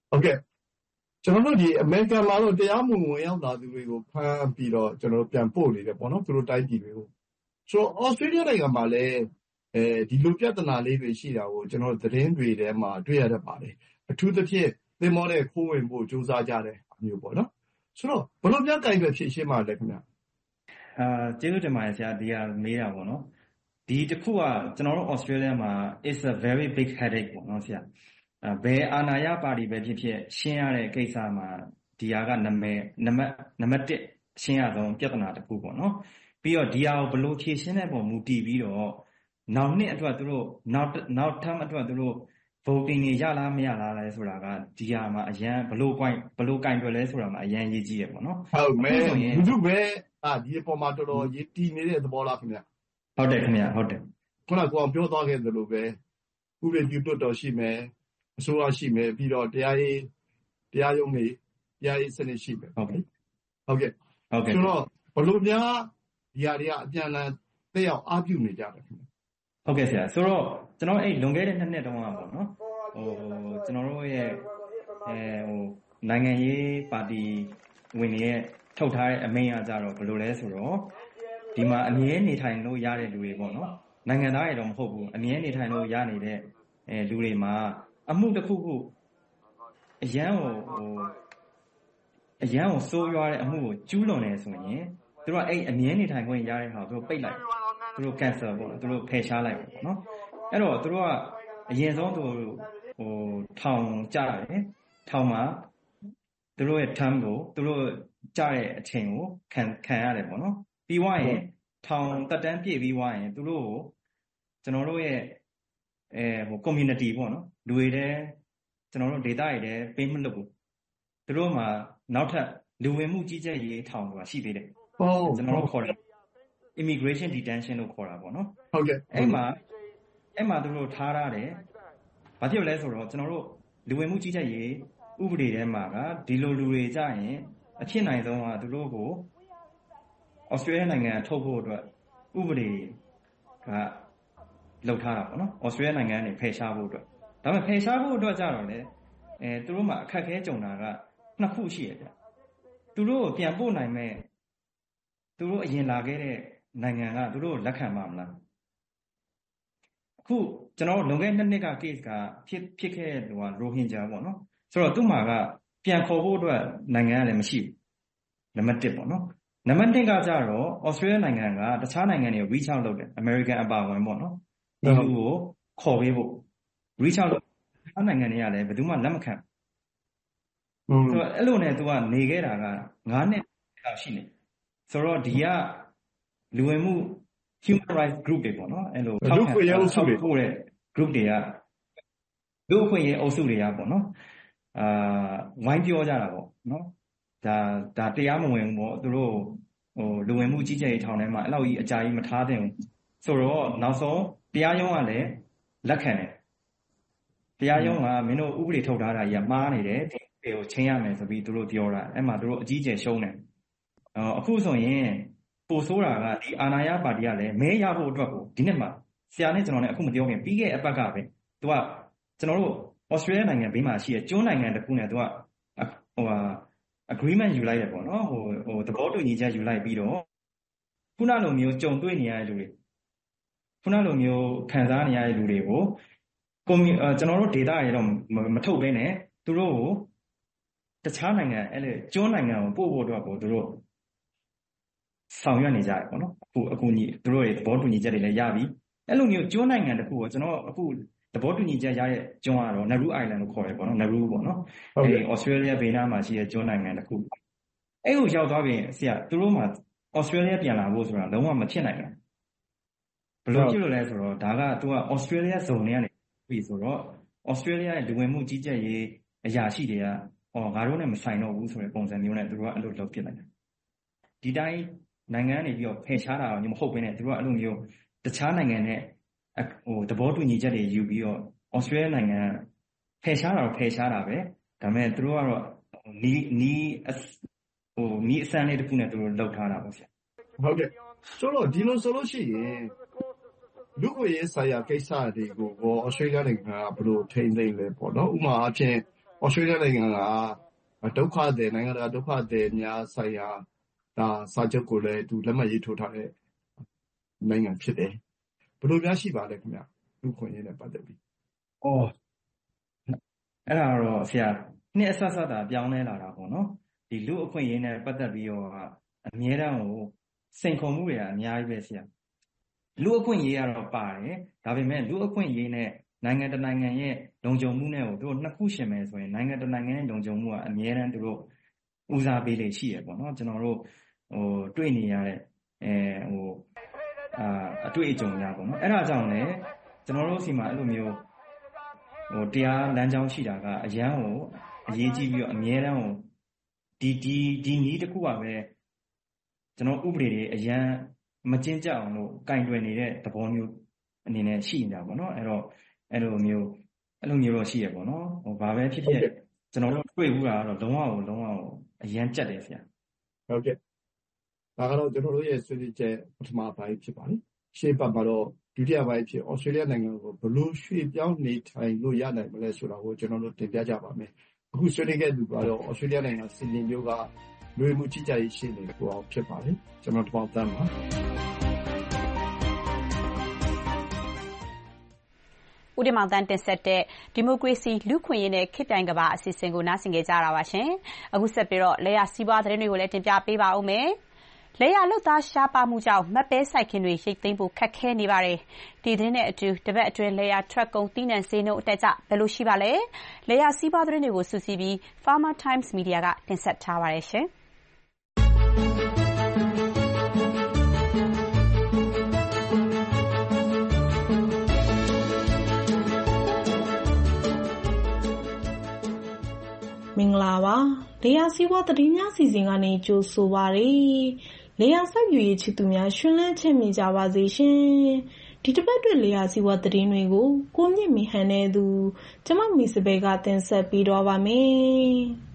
ဟုတ်ကဲ့ကျွန်တော်တို့ဒီအမေရိကန်မှာတော့တရားမဝင်ရောက်လာသူတွေကိုဖမ်းပြီးတော့ကျွန်တော်တို့ပြန်ပို့နေတယ်ပေါ့နော်သူတို့တိုင်းပြည်တွေကိုဆိုတော့ Australia နိုင်ငံမှာလည်းဒီလိုပြဿနာလေးတွေရှိတာကိုကျွန်တော်တို့သတင်းတွေထဲမှာတွေ့ရတတ်ပါတယ်အထူးသဖြင့်သင်္ဘောနဲ့ခိုးဝင်ဖို့ကြိုးစားကြတဲ့မျိုးပေါ့နော်ဆိုတော့ဘယ်လိုပြကင်ပဲဖြစ်ရှင်းပါလဲခင်ဗျကျေးဇူးတင်ပါတယ်ဆရာဒီကမေးတာပေါ့နော်ဒီတစ်ခုကကျွန်တော်တို့ Australia မှာ is a very big headache ပေါ့နော်ဆရာဘယ်အာဏာရပါတီပဲဖြစ်ဖြစ်ရှင်းရတဲ့ကိစ္စမှာဒီဟာကနံပါတ်1ရှင်းရဆုံးပြဿနာတစ်ခုပေါ့နော်ပြီးတော့ဒီဟာကိုဘယ်လိုဖြေရှင်းတဲ့ပုံမူတည်ပြီးတော့နောက်နှစ်အတွက်သူတို့နောက် term အတွက်သူတို့ voting တွေရလားမရလားလဲဆိုတာကဒီဟာမှာအရန်ဘယ်လိုကင်တွယ်လဲဆိုတာမှာအရန်ရေးကြည့်ရပေါ့နော်ဟုတ်မယ်ဘူးပဲဒီအပေါ်မှာတော်တော်ရေးတည်နေတဲ့သဘောလားခင်ဗျဟုတ်တယ်ခင်ဗျဟုတ်တယ်ခုနကကိုအောင်ပြောသွားခဲ့သလိုပဲဥပဒေပြုတွတ်တော်ရှိမယ်အစိုးရရှိမယ်ပြီးတော့တရားရုံးတွေတရားရေးစနစ်ရှိမယ်ဟုတ်ကဲ့ဆိုတော့ဘယ်လိုများဒီဟာတွေကအပြန်အလှန်တက်ရောက်အားပြုနေကြတယ်ခင်ဗျဟုတ်ကဲ့ဆရာဆိုတော့ကျွန်တော်အဲ့လွန်ခဲ့တဲ့2နှစ်တုန်းကပေါ့နော်ကျွန်တော်တို့ရဲ့နိုင်ငံရေးပါတီဝင်တွေရဲ့ထုတ်ထားတဲ့အမိန့်အကြတော့ဘယ်လိုလဲဆိုတော့ဒီမှာအမြဲနေထိုင်လို့ရတဲ့လူတွေပေါ့နော်နိုင်ငံသားတွေတော့မဟုတ်ဘူးအမြဲနေထိုင်လို့ရနေတဲ့လူတွေမှာအမှုတစ်ခုခုအရန်ကိုစိုးရွားတဲ့အမှုကိုကျူးလွန်နေဆိုရင်သူတို့ကအဲ့အမြဲနေထိုင်ခွင့်ရတဲ့ဟာသူတို့ပိတ်လိုက်သူတို့ cancel ပေါ့သူတို့ဖယ်ရှားလိုက်ပေါ့နော်အဲ့တော့သူတို့ကအရင်ဆုံးသူထောင်ကြတယ်ထောင်မှာသူတို့ရဲ့ term ကိုသူတို့ကြတဲ့အချိန်ကိုခံရတယ်ပေါ့နော်ပြီးွားရင်ထောင်တက်တန်းပြည့်ပြီးွားရင်သူတို့ကိုကျွန်တော်တို့ရဲ့community ပေါ့နော်လူတွေတဲ့ကျွန်တော်တို့ data တွေတဲ့ပေးမလို့ဘူးသူတို့မှာနောက်ထပ်လူဝင်မှုကြီးကြပ်ရေးထောင်ဆိုတာရှိသေးတယ်ကျွန်တော်တို့ခေါ်တယ် immigration detention လို့ခေါ်တာပေါ့နော်ဟုတ်ကဲ့အဲ့မှာသူတို့ထားရတယ်ဘာဖြစ်လဲဆိုတော့ကျွန်တော်တို့လူဝင်မှုကြီးကြပ်ရေးဥပဒေထဲမှာကဒီလိုလူတွေကြရင်အဖြစ်နိုင်ဆုံးကသူတို့ကိုဩစတြေးလျနိုင်ငံထုတ်ဖို့အတွက်ဥပဒေကလုပ်ထားတာပေါ့နော်ဩစတြေးလျနိုင်ငံကနေဖယ်ရှားဖို့အတွက်ဒါပေမဲ့ဖယ်ရှားဖို့အတွက်ကြတော့လေသူတို့မှာအခက်အခဲကြုံတာက2ခုရှိရတယ်သူတို့ကိုပြန်ပို့နိုင်မဲ့သူတို့အရင်လာခဲ့တဲ့နိုင်ငံကသူတို့လက်ခံပါမလားအခုကျွန်တော်လွန်ခဲ့2နှစ်က case ကဖြစ်ခဲ့တဲ့ရိုဟင်ဂျာပေါ့နော်ဆိုတော့သူ့မှာကပြန်ခေါ်ဖို့အတွက်နိုင်ငံကလည်းမရှိဘူးနံပါတ်1ပေါ့နော်နံပါတ်2ကကြတော့ဩစတြေးလျနိုင်ငံကတခြားနိုင်ငံတွေ reach out လုပ်တယ် American အပါအဝင်ပေါ့နော်ဒီလူကိုခေါ်ပေးဖို့ reach out လုပ်တခြားနိုင်ငံတွေကလည်းဘယ်သူမှလက်မခံဆိုတော့အဲ့လိုနဲ့သူကနေခဲ့တာက9နှစ်လောက်ရှိနေဆိုတော့ဒီကလူဝင်မှု human rights group တွေပေါ့နော်အဲ့လိုထောက်ခံရအောင်ဆိုပို့တဲ့ group တွေကလူ့အခွင့်အရေးအုပ်စုတွေကပေါ့နော်ဝိုင်းပြောကြတာပေါ့နော်ဒါတရားမဝင်ဘူးပေါ့သူတို့လူဝင်မှုကြီးကြပ်ရေးထောင်ထဲမှာအဲ့လောက်ကြီးအကြာကြီးမထားသင့်ဘူးဆိုတော့နောက်ဆုံးတရားရုံးကလည်းလက်ခံတယ်တရားရုံးကမင်းတို့ဥပဒေထုတ်ထားတာကြီးကမှားနေတယ်ဒီကိုချင်းရမယ်ဆိုပြီးသူတို့ပြောတာအဲ့မှာသူတို့အကြီးကျယ်ရှုံးတယ်အခုဆိုရင်ပိုဆိုးတာကဒီအာဏာရပါတီကလည်းမဲရဖို့အတွက်ကိုဒီနေ့မှာဆရာနဲ့ကျွန်တော်နဲ့အခုမပြောခင်ပြီးခဲ့တဲ့အပတ်ကပဲသူကကျွန်တော်တို့ဩစတြေးလျနိုင်ငံဘေးမှာရှိတဲ့ကျွန်းနိုင်ငံတစ်ခုနဲ့သူကagreement ယူလိုက်ရပေါ့နော်သဘောတူညီချက်ယူလိုက်ပြီးတော့ခုနလိုမျိုးကြုံတွေ့နေရတဲ့လူတွေခုနလိုမျိုးခံစားနေရတဲ့လူတွေကိုကျွန်တော်တို့ data တွေတော့မထုတ်ဘဲနဲ့သူတို့ကိုတခြားနိုင်ငံအဲ့လေကျွန်းနိုင်ငံကိုပို့ဖို့အတွက်ကိုသူတို့ဆောင်ရွက်နေကြတယ်ပေါ့နော်အခုညီသူတို့ရဲ့သဘောတူညီချက်တွေလည်းရပြီအဲ့လိုမျိုးကျွန်းနိုင်ငံတစ်ခုကိုကျွန်တော်အခုသဘောတူညီချက်ရတဲ့ကျွန်းကတော့ Nauru Island လို့ခေါ်တယ်ပေါ့နော် Nauru ပေါ့နော်အဲ့ Australia ဘေးနားမှာရှိတဲ့ကျွန်းနိုင်ငံတစ်ခုအဲ့ကိုရောက်သွားပြင်ဆရာသူတို့မှာ Australia ပြန်လာဖို့ဆိုတာလုံးဝမဖြစ်နိုင်ဘူးဘယ်လိုဖြစ်လို့လဲဆိုတော့ဒါကသူက Australia zone ထဲကနေပြီဆိုတော့ Australia ရဲ့လူဝင်မှုကြီးကြပ်ရေးအရာရှိတွေကငါတို့နဲ့မဆိုင်တော့ဘူးဆိုတဲ့ပုံစံမျိုးနဲ့သူတို့ကအဲ့လိုလုပ်ဖြစ်လိုက်တယ်ဒီတိုင်းနိုင်ငံကနေပြီးတော့ဖယ်ရှားတာတော့မဟုတ်ဘဲနဲ့သူတို့ကအဲ့လိုမျိုးတခြားနိုင်ငံနဲ့သဘောတူညီချက်တွေယူပြီးတော့ဩစတြေးလျနိုင်ငံဖယ်ရှားတာတော့ဖယ်ရှားတာပဲဒါပေမဲ့သူတို့ကတော့နီးအစမ်းလေးတစ်ခုနဲ့သူတို့လောက်ထားတာပေါ့ဆရာဟုတ်ကဲ့ဆိုတော့ဒီလိုဆိုလို့ရှိရင်လူ့ကိုရေးဆိုင်ရာကိစ္စတွေကိုဩစတြေးလျနိုင်ငံကဘယ်လိုထိန်းသိမ်းလဲပေါ့နော်ဥပမာအဖြစ် Australia နိုင်ငံကဒုက္ခသည်နိုင်ငံတကာဒုက္ခသည်များဆိုင်ရာစာချုပ်ကိုလည်းသူလက်မှတ်ရေးထိုးထားတဲ့နိုင်ငံဖြစ်တယ်ဘယ်လိုများရှိပါလဲခင်ဗျလူခွင့်ရေးနဲ့ပတ်သက်ပြီးအဲ့ဒါတော့ဆရာနှစ်အဆက်ဆက်တာပြောင်းလဲလာတာပေါ့နော်ဒီလူအခွင့်ရေးနဲ့ပတ်သက်ပြီးတော့အမြဲတမ်းကိုစိန်ခေါ်မှုတွေကအများကြီးပဲဆရာလူအခွင့်ရေးကတော့ပါတယ်ဒါပေမဲ့လူအခွင့်ရေးနဲ့နိုင်ငံတနိုင်ငံရဲ့လုံခြုံမှုနဲ့ကိုတို့နှစ်ခုရှင်မယ်ဆိုရင်နိုင်ငံတနိုင်ငံရဲ့လုံခြုံမှုကအမြဲတမ်းတို့ဦးစားပေးလေရှိရပေါ့နော်ကျွန်တော်တို့တွေ့နေရတဲ့အတွေ့အကြုံများပေါ့နော်အဲ့ဒါကြောင့်လည်းကျွန်တော်တို့စီမှာအဲ့လိုမျိုးတရားလမ်းကြောင်းရှိတာကအရန်ကိုအရေးကြီးပြီးတော့အမြဲတမ်းကိုဒီနည်းတစ်ခုကပဲကျွန်တော်ဥပဒေတွေအရန်မကျင့်ကြအောင်လို့ကင်တွယ်နေတဲ့သဘောမျိုးအနေနဲ့ရှိနေတာပေါ့နော်အဲ့လိုမျိုးတော့ရှိရပေါ့နော်ဘာပဲဖြစ်ဖြစ်ကျွန်တော်တို့တွေ့ဘူးတာကတော့လုံးဝအရန်ကြက်တယ်ဆရာဟုတ်ကဲ့ဒါကတော့ကျွန်တော်တို့ရဲ့ဆွေးနွေးချက်ပထမပိုင်းဖြစ်ပါတယ်ရှေ့ပတ်မှာတော့ဒုတိယပိုင်းဖြစ်ဩစတြေးလျနိုင်ငံကိုဘလို့ရွှေ့ပြောင်းနေထိုင်လို့ရနိုင်မလဲဆိုတာကိုကျွန်တော်တို့တင်ပြကြပါမယ်အခုဆွေးနွေးခဲ့သူကတော့ဩစတြေးလျနိုင်ငံစီဒနီမြို့ကလူမှုကြီးကြပ်ရေးရှင်းနေတဲ့ကိုအောင်ဖြစ်ပါတယ်ကျွန်တော်တပေါင်းတန်းပါဦးဒီမောင်တန်းတင်ဆက်တဲ့ဒီမိုကရေစီလူခွင့်ရေးနဲ့ခေတ်ပြိုင်ကမ္ဘာအစီအစဉ်ကိုနားဆင်ကြကြတာပါရှင်အခုဆက်ပြီးတော့လေယာစီးပွားသတင်းတွေကိုလည်းတင်ပြပေးပါဦးမယ်လေယာလုပ်သားရှားပါမှုကြောင့်မတ်ပဲစိုက်ခင်းတွေရိတ်သိမ်းဖို့ခက်ခဲနေပါတယ်ဒီသတင်းနဲ့အတူတပတ်အတွင်းလေယာထွက်ကုန်တီးနှံဈေးနှုန်းအတက်ကြဘယ်လိုရှိပါလဲလေယာစီးပွားသတင်းတွေကိုစုစည်းပြီး Farmer Times Media ကတင်ဆက်ထားပါတယ်ရှင်မင်္ဂလာပါလေယာစီးပွားသတင်းများစီစဉ်ကနေကြိုဆိုပါရစေလေယာစိုက်ပျိုးရေးချစ်သူများရှင်လန်းချမ်းမြေကြပါစေရှင်ဒီတစ်ပတ်အတွက်လေယာစီးပွားသတင်းတွေကိုကိုမြင့်မီဟန်နဲ့သူကျမမီစပယ်ကတင်ဆက်ပေးတော့ပါမယ်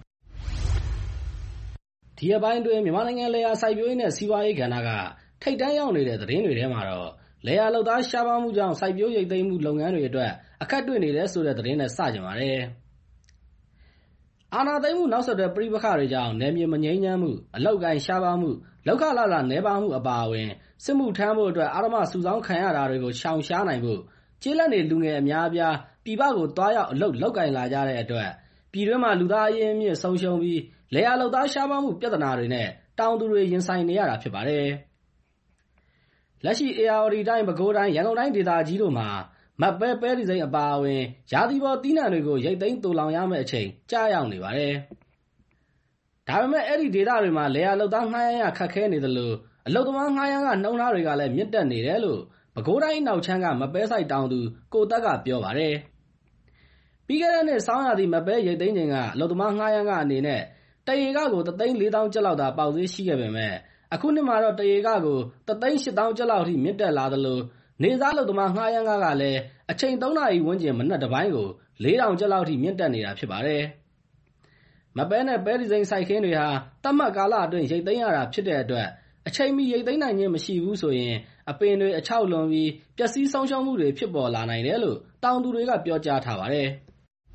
ဒီအပိုင်းတွင်မြန်မာနိုင်ငံလေယာစိုက်ပျိုးရေးနဲ့စီးပွားရေးကဏ္ဍကထိပ်တန်းရောက်နေတဲ့သတင်းတွေထဲမှာတော့လေယာလုပ်သားရှားပါမှုကြောင့်စိုက်ပျိုးရိတ်သိမ်းမှုလုပ်ငန်းတွေအတွက်အခက်တွေ့နေတယ်ဆိုတဲ့သတင်းနဲ့စကြပါတယ်အာဏာသိမ်းမှုနောက်ဆက်တွဲပြည်ပခါတွေကြောင့်နယ်မြေမငြိမ်းချမ်းမှုအလောက်ကိုင်းရှားပါမှုလောက်ခလာနဲပါမှုအပါအဝင်စစ်မှုထမ်းဖို့အတွက်အာရမစုဆောင်းခံရတာတွေကိုရှောင်ရှားနိုင်ဖို့ကျေးလက်နေလူငယ်အများအပြားပြည်ပကိုတွားရောက်အလောက်ကိုင်းလာကြတဲ့အတွက်ပြည်တွင်းမှာလူသားအရင်းအမြစ်ဆုံးရှုံးပြီးလေယာလုပ်သားရှားပါမှုပြဿနာတွေနဲ့တောင်သူတွေရင်ဆိုင်နေရတာဖြစ်ပါတယ်လက်ရှိ AR တိုင်းပဲခူးတိုင်းရန်ကုန်တိုင်းဒေသကြီးတို့မှာမတ်ပဲဒီဇိန်အပါအဝင်ရာသီပေါ်တီးနှံတွေကိုရိတ်သိမ်းတူလောင်ရမယ့်အချိန်ကြာရောက်နေပါတယ်။ဒါပေမဲ့အဲ့ဒီဒေသတွေမှာလေယာလုပ်သားငှားရမ်းရခက်ခဲနေတယ်လို့အလုပ်သမားငှားရမ်းကနှုံးသားတွေကလည်းမြင့်တက်နေတယ်လို့ပဲခူးတိုင်းနောက်ချမ်းကမပဲစိုက်တောင်သူကိုတက်ကပြောပါတယ်။ပြီးခဲ့တဲ့နှစ်ဆောင်းရာသီမပဲရိတ်သိမ်းချိန်ကအလုပ်သမားငှားရမ်းကအနေနဲ့တရေကကို3,400,000ကျပ်လောက်သာပေါက်သေးရှိခဲ့ပေမဲ့အခုနှစ်မှာတော့တရေကကို3,800,000ကျပ်လောက်ထိမြင့်တက်လာတယ်လို့နေစားလုပ်သမားငှားရမ်းကားကလည်းအချိန်3နာရီဝန်းကျင်မနက်တစ်ပိုင်းကို4,000ကျပ်လောက်ထိမြင့်တက်နေတာဖြစ်ပါတယ်။မပဲနဲ့ပဲဒီဇိန်စိုက်ခင်းတွေဟာတတ်မှတ်ကာလအတွင်းရိတ်သိမ်းရတာဖြစ်တဲ့အတွက်အချိန်မီရိတ်သိမ်းနိုင်ခြင်းမရှိဘူးဆိုရင်အပင်တွေအချောက်လွန်ပြီးပျက်စီးဆုံးရှုံးမှုတွေဖြစ်ပေါ်လာနိုင်တယ်လို့တောင်သူတွေကပြောကြားထားပါတယ်။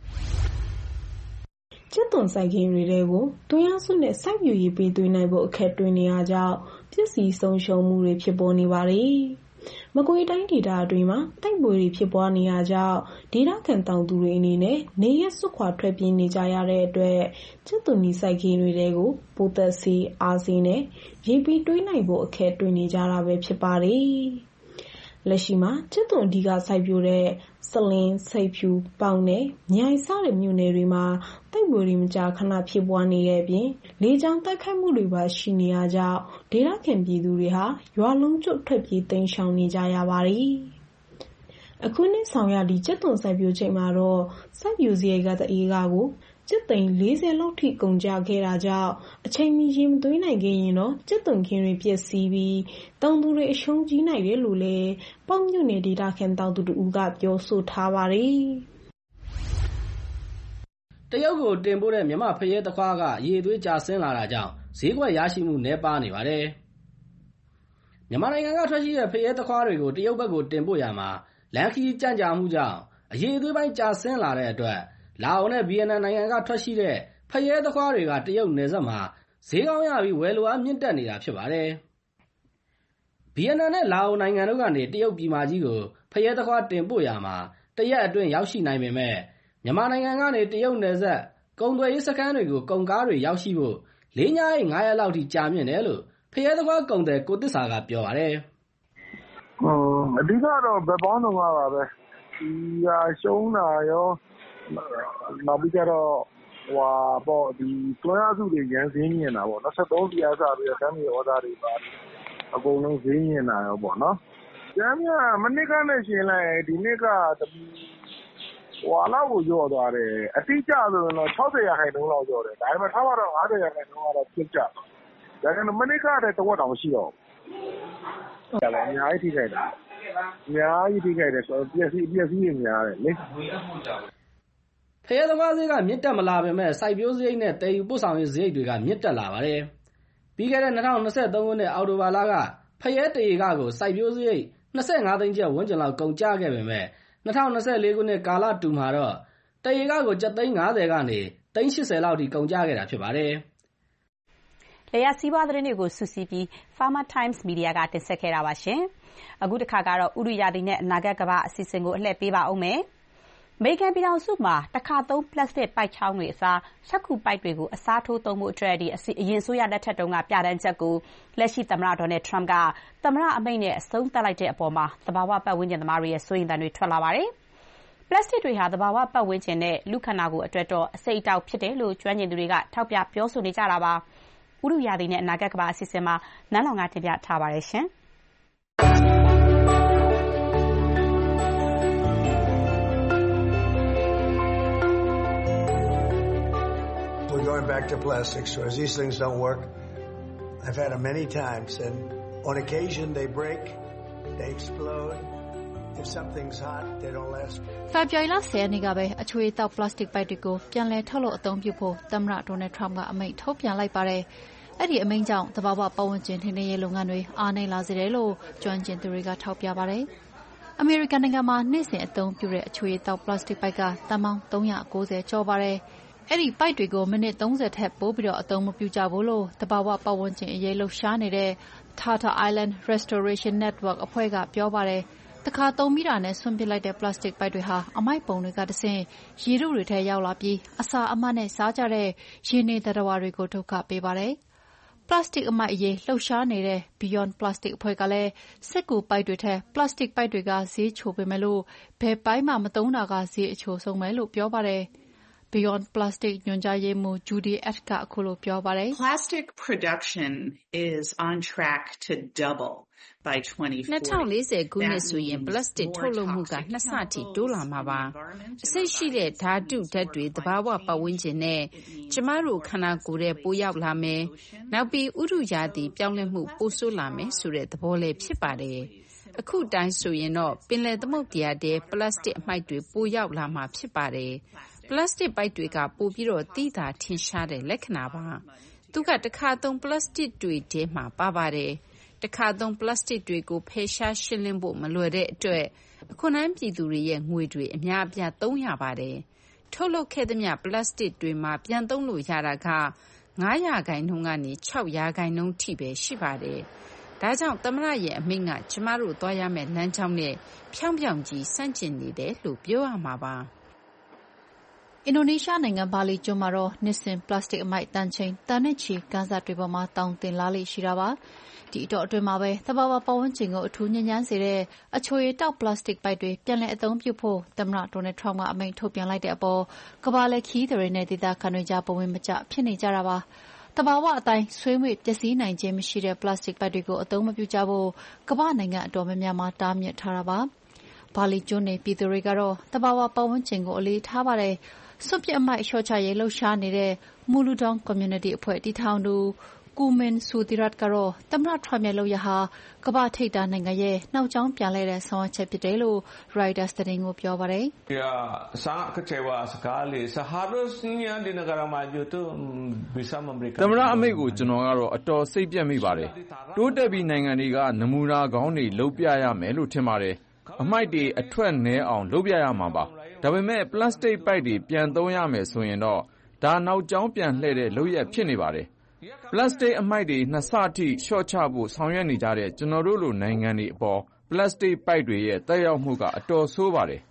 ကျက်သွန်စိုက်ခင်းတွေကိုတွင်းအားစုနဲ့စိုက်ပျိုးရေးပေးသွင်းနိုင်ဖို့အခက်တွေ့နေရကြောင်းပျက်စီးဆုံးရှုံးမှုတွေဖြစ်ပေါ်နေပါတယ်။မကွေးတိုင်းဒေသအတွင်းမှာတိုက်ပွဲတွေဖြစ်ပွားနေရကြောင်းဒေသခံတောင်သူတွေအနေနဲ့နေရက်စွခွာထွက်ပြေးနေကြရတဲ့အတွက်ကျက်သွန်နီစိုက်ခင်းတွေကိုပိုးသက်စီအားစီနဲ့ရေပြီးတွေးနိုင်ဖို့အခက်တွေ့နေကြတာပဲဖြစ်ပါတယ်။လက်ရှိမှာကျက်သွန်အဓိကစိုက်ပျိုးတဲ့စလင်းစိတ်ဖြူပေါင်နဲ့မြိုင်စတဲ့မြို့နယ်တွေမှာတိုက်ပွဲတွေမကြာခဏဖြစ်ပွားနေတဲ့အပြင်လေကြောင်းတိုက်ခိုက်မှုတွေပါရှိနေရကြောင်းဒေသခံပြည်သူတွေဟာရွာလုံးကျွတ်ထွက်ပြေးတိမ်းရှောင်နေကြရပါတယ်။အခုနှစ်ဆောင်ရသည့်ကျက်သွန်စိုက်ပျိုးချိန်မှာတော့စိုက်ပျိုးစရိတ်ကတအေးကားကိုကျပ်သိန်း40လောက်ထိကုန်ကျခဲ့တာကြောင့်အချိန်မီရေမသွင်းနိုင်ခဲ့ရင်တော့ကျက်သွန်ခင်းတွေပျက်စီးပြီးတောင်သူတွေအရှုံးကြီးနိုင်တယ်လို့လည်းပေါ့မြို့နယ်ဒေသခံတောင်သူတို့ကပြောဆိုထားပါတယ်တရုတ်ကိုတင်ပို့တဲ့မြန်မာဖရဲသခွားကရေသွေးကျဆင်းလာတာကြောင့်ဈေးကွက်ရရှိမှုနည်းပါးနေပါတယ်မြန်မာနိုင်ငံကထွက်ရှိတဲ့ဖရဲသခွားတွေကိုတရုတ်ဘက်ကိုတင်ပို့ရမှာလမ်းခရီးကြန့်ကြာမှုကြောင့်အရေသွေးပိုင်းကျဆင်းလာတဲ့အတွက်လာအိုနဲ့ဗီယက်နမ်နိုင်ငံကထွက်ရှိတဲ့ဖရဲသခွားတွေကတရုတ်နယ်စပ်မှာဈေးကောင်းရပြီးဝယ်လိုအားမြင့်တက်နေတာဖြစ်ပါတယ်။ဗီယက်နမ်နဲ့လာအိုနိုင်ငံတို့ကနေတရုတ်ပြည်မကြီးကိုဖရဲသခွားတင်ပို့ရာမှာတရက်အတွင်းရောက်ရှိနိုင်ပေမဲ့မြန်မာနိုင်ငံကနေတရုတ်နယ်စပ်ကုန်သွယ်ရေးစခန်းတွေကိုကုန်ကားတွေရောက်ရှိဖို့၄ ညအိတ် ၅ ရက်လောက်ထိကြာမြင့်တယ်လို့ဖရဲသခွားကုန်သည်ကိုသစ္စာကပြောပါတယ်။အဓိကတော့ဘက်ပေါင်းစုံကပါပဲ။ဒီဟာရှုံးတာရောနောက်ပြီးတော့ဒီတွန်းအားစုတွေရန်ဈေးမြင့်တာပေါ့နော်73စီအားစပြီးတော့ဓာတ်မြေဩဇာတွေပါအကုန်လုံးဈေးမြင့်တာရောပေါ့နော်။ကျမ်းမြမနစ်ကနဲ့ရှင်လိုက်ဒီနှစ်ကလောက်ကိုကျော်သွားတယ်။အတိအကျဆိုရင်တော့60% လောက်ကျော်တယ်။ဒါပေမဲ့ထားပါတော့50% ကတော့ဖြစ်ကြ။ဒါကြောင့်မနစ်ကတည်းကတဝက်တောင်မရှိတော့ဘူး။အများကြီးထိခိုက်တာ။အများကြီးထိခိုက်တယ်ဆိုတော့ပျက်စီးတွေများတယ်လေ။ဖရဲသခွားဈေးကမြင့်တက်မလာပေမဲ့စိုက်ပျိုးစရိတ်နဲ့တည်ယူပို့ဆောင်ရေးစရိတ်တွေကမြင့်တက်လာပါတယ်။ပြီးခဲ့တဲ့2023ခုနှစ်အောက်တိုဘာလကဖရဲတရေကကိုစိုက်ပျိုးစရိတ်25 သိန်းကျပ်ဝန်းကျင်လောက်ကုန်ကျခဲ့ပေမဲ့2024ခုနှစ်ကာလတူမှာတော့တရေကကိုကျပ်သိန်း 50 ကနေသိန်း 80 လောက်ထိကုန်ကျခဲ့တာဖြစ်ပါတယ်။လယ်ယာစီးပွားသတင်းတွေကိုစုစည်းပြီး Farmer Times Media ကတင်ဆက်ခဲ့တာပါရှင်။အခုတစ်ခါကတော့ဥတုရာသီနဲ့အနာဂတ်ကမ္ဘာအစီအစဉ်ကိုအလှည့်ပေးပါဦးမယ်။အမေရိကန်ပြည်ထောင်စုမှာတခါသုံးပလတ်စတစ်ပိုက်ချောင်းတွေအစားစက္ကူပိုက်တွေကိုအစားထိုးသုံးဖို့အတွက်အရင်အစိုးရလက်ထက်တုန်းကပြဋ္ဌာန်းချက်ကိုလက်ရှိသမ္မတ Donald Trump ကသမ္မတအမိန့်နဲ့အဆုံးသတ်လိုက်တဲ့အပေါ်မှာသဘာဝပတ်ဝန်းကျင်သမားတွေရဲ့စိုးရိမ်သံတွေထွက်လာပါတယ်။ပလတ်စတစ်တွေဟာသဘာဝပတ်ဝန်းကျင်နဲ့လူခန္ဓာကိုယ်အတွက်တော့အဆိပ်အတောက်ဖြစ်တယ်လို့ကျွမ်းကျင်သူတွေကထောက်ပြပြောဆိုနေကြတာပါ။ဥတုရာသီနဲ့အနာဂတ်ကမ္ဘာအစီအစဉ်မှာနန်းလောင်ကတင်ပြထားပါတယ်ရှင်။ Going back to plastic straws. These things don't work. I've had them many times, and on occasion they break, they explode. If something's hot, they don't last. ဖေဖော်ဝါရီလ 10 ရက်နေ့ကပဲအချွေတောက်ပလတ်စတစ်ပိုက်တွေကိုပြန်လည်ထုတ်လုပ်အသုံးပြုဖို့သမ္မတ Donald Trump ကအမိန့်ထုတ်ပြန်လိုက်ပါတယ်။အဲ့ဒီအမိန့်ကြောင့်သဘာဝပတ်ဝန်းကျင်ထိန်းသိမ်းရေးလုပ်ငန်းတွေအားနည်းလာစေတယ်လို့ကျွမ်းကျင်သူတွေကထောက်ပြပါတယ်။အမေရိကန်နိုင်ငံမှာနေ့စဉ်အသုံးပြုတဲ့အချွေတောက်ပလတ်စတစ်ပိုက်ကတန်ပေါင်း390ကျော်ပါတယ်။အဲ့ဒီပိုက်တွေကိုမိနစ်30ထက်ပိုပြီးအသုံးမပြုကြဘူးလို့သဘာဝပတ်ဝန်းကျင်အရေးလှုပ်ရှားနေတဲ့ Tata Island Restoration Network အဖွဲ့ကပြောပါတယ်။တခါသုံးပြီးတာနဲ့ဆွန့်ပစ်လိုက်တဲ့ပလတ်စတစ်ပိုက်တွေဟာအမိုက်ပုံတွေကတဆင့်ရေထုတွေထဲရောက်လာပြီးအစာအမတ်နဲ့စားကြတဲ့ရေနေသတ္တဝါတွေကိုဒုက္ခပေးပါတယ်။ပလတ်စတစ်အမိုက်အရေးလှုပ်ရှားနေတဲ့ Beyond Plastic အဖွဲ့ကလည်းစက္ကူပိုက်တွေထက်ပလတ်စတစ်ပိုက်တွေကဈေးချိုပေမဲ့လို့ဘယ်ပိုက်မှမသုံးတာကဈေးအချိုဆုံးပဲလို့ပြောပါတယ်။ Beyond Plastic ညွှန်ကြားရေးမှူး Judy Ed ကအခုလိုပြောပါတယ်။ Plastic production is on track to double by 2040. 2040 ခုနှစ်ဆိုရင်ပလတ်စတစ်ထုတ်လုပ်မှုက2 ဆထိတိုးလာမှာပါ။အဆိပ်ရှိတဲ့ဓာတုဓာတ်တွေသဘာဝပတ်ဝန်းကျင်နဲ့ကျမတို့ခန္ဓာကိုယ်ထဲပိုရောက်လာမယ်။နောက်ပြီးဥတုရာသီပြောင်းလဲမှုပိုဆိုးလာမယ်ဆိုတဲ့သဘောလည်းဖြစ်ပါတယ်။အခုတိုင်းဆိုရင်တော့ပင်လယ်သမုဒ္ဒရာထဲပလတ်စတစ်အမှိုက်တွေပိုရောက်လာမှာဖြစ်ပါတယ်။ပလတ်စတစ်ပိုက်တွေကပိုပြီးသိသာထင်ရှားတဲ့လက္ခဏာပါ။သူကတခါသုံးပလတ်စတစ်တွေထဲမှာပါပါတယ်။တခါသုံးပလတ်စတစ်တွေကိုဖယ်ရှားရှင်းလင်းဖို့မလွယ်တဲ့အတွက်အခွန်ထမ်းပြည်သူတွေရဲ့ငွေတွေအများအပြားသုံးရပါတယ်။ထုတ်လုပ်ခဲ့သမျှပလတ်စတစ်တွေမှာပြန်သုံးလို့ရတာက9% ကနေ 6% ထိပဲရှိပါတယ်။ဒါကြောင့်သမ္မတရဲ့အမိန့်ကကျမတို့သွားရမယ့်လမ်းကြောင်းနဲ့ဖြောင့်ဖြောင့်ကြီးဆန့်ကျင်နေတယ်လို့ပြောရမှာပါ။အင်ဒိုနီးရှားနိုင်ငံဘာလီကျွန်းမှာတော့နှစ်စဉ်ပလတ်စတစ်အမိုက်တန်ချိန်တန်နဲ့ချီကမ်းစပ်တွေပေါ်မှာတောင်းတင်လာလေ့ရှိတာပါ။ဒီအတောအတွင်းမှာပဲသဘာဝပတ်ဝန်းကျင်ကိုအထူးညစ်ညမ်းစေတဲ့အချွေတောက်ပလတ်စတစ်ပိုက်တွေပြန်လည်အသုံးပြုဖို့သမ္မတ Donald Trump ကအမိန့်ထုတ်ပြန်လိုက်တဲ့အပေါ်ကမ္ဘာလှည့်ခရီးသည်တွေနဲ့ဒေသခံတွေကြားဘဝင်မကျဖြစ်နေကြတာပါ။သဘာဝအတိုင်းဆွေးနွေးပျက်စီးနိုင်ခြင်းမရှိတဲ့ပလတ်စတစ်ပိုက်တွေကိုအသုံးမပြုကြဖို့ကမ္ဘာနိုင်ငံအတော်များများမှာတားမြစ်ထားတာပါ။ဘာလီကျွန်းနေပြည်သူတွေကတော့သဘာဝပတ်ဝန်းကျင်ကိုအလေးထားပါတယ်။စွန့်ပစ်အမှိုက်လျှော့ချရေးလှုပ်ရှားနေတဲ့ Muludong Community အဖွဲ့တည်ထောင်သူ Kumin Suthirat ကတော့သမ္မတ Trump ရဲ့လုပ်ရပ်ဟာကမ္ဘာထိပ်တန်းနိုင်ငံရဲ့နောက်ကြောင်းပြန်လှည့်တဲ့ဆောင်ရွက်ချက်ဖြစ်တယ်လို့ Reuters သတင်းကိုပြောပါတယ်။ Sangat kecewa sekali. Seharusnya di negara maju itu bisa memberikan သမ္မတအမိန့်ကိုကျွန်တော်ကတော့အတော်စိတ်ပြတ်မိပါတယ်။တိုးတက်ပြီးနိုင်ငံတွေကနမူနာကောင်းတွေလုပ်ပြရမယ်လို့ထင်ပါတယ်။အမှိုက်တွေအထွက်နည်းအောင်လုပ်ပြရမှာပါ။ဒါပေမဲ့ပလတ်စတစ်ပိုက်တွေပြန်သုံးရမယ်ဆိုရင်တော့ဒါနောက်ကြောင်းပြန်လှည့်တဲ့လုပ်ရပ်ဖြစ်နေပါတယ်ပလတ်စတစ်အမှိုက်တွေ2ဆအထိလျှော့ချဖို့ဆောင်ရွက်နေကြတဲ့ကျွန်တော်တို့လိုနိုင်ငံတွေအပေါ်ပလတ်စတစ်ပိုက်တွေရဲ့သက်ရောက်မှုကအတော်ဆိုးပါတယ်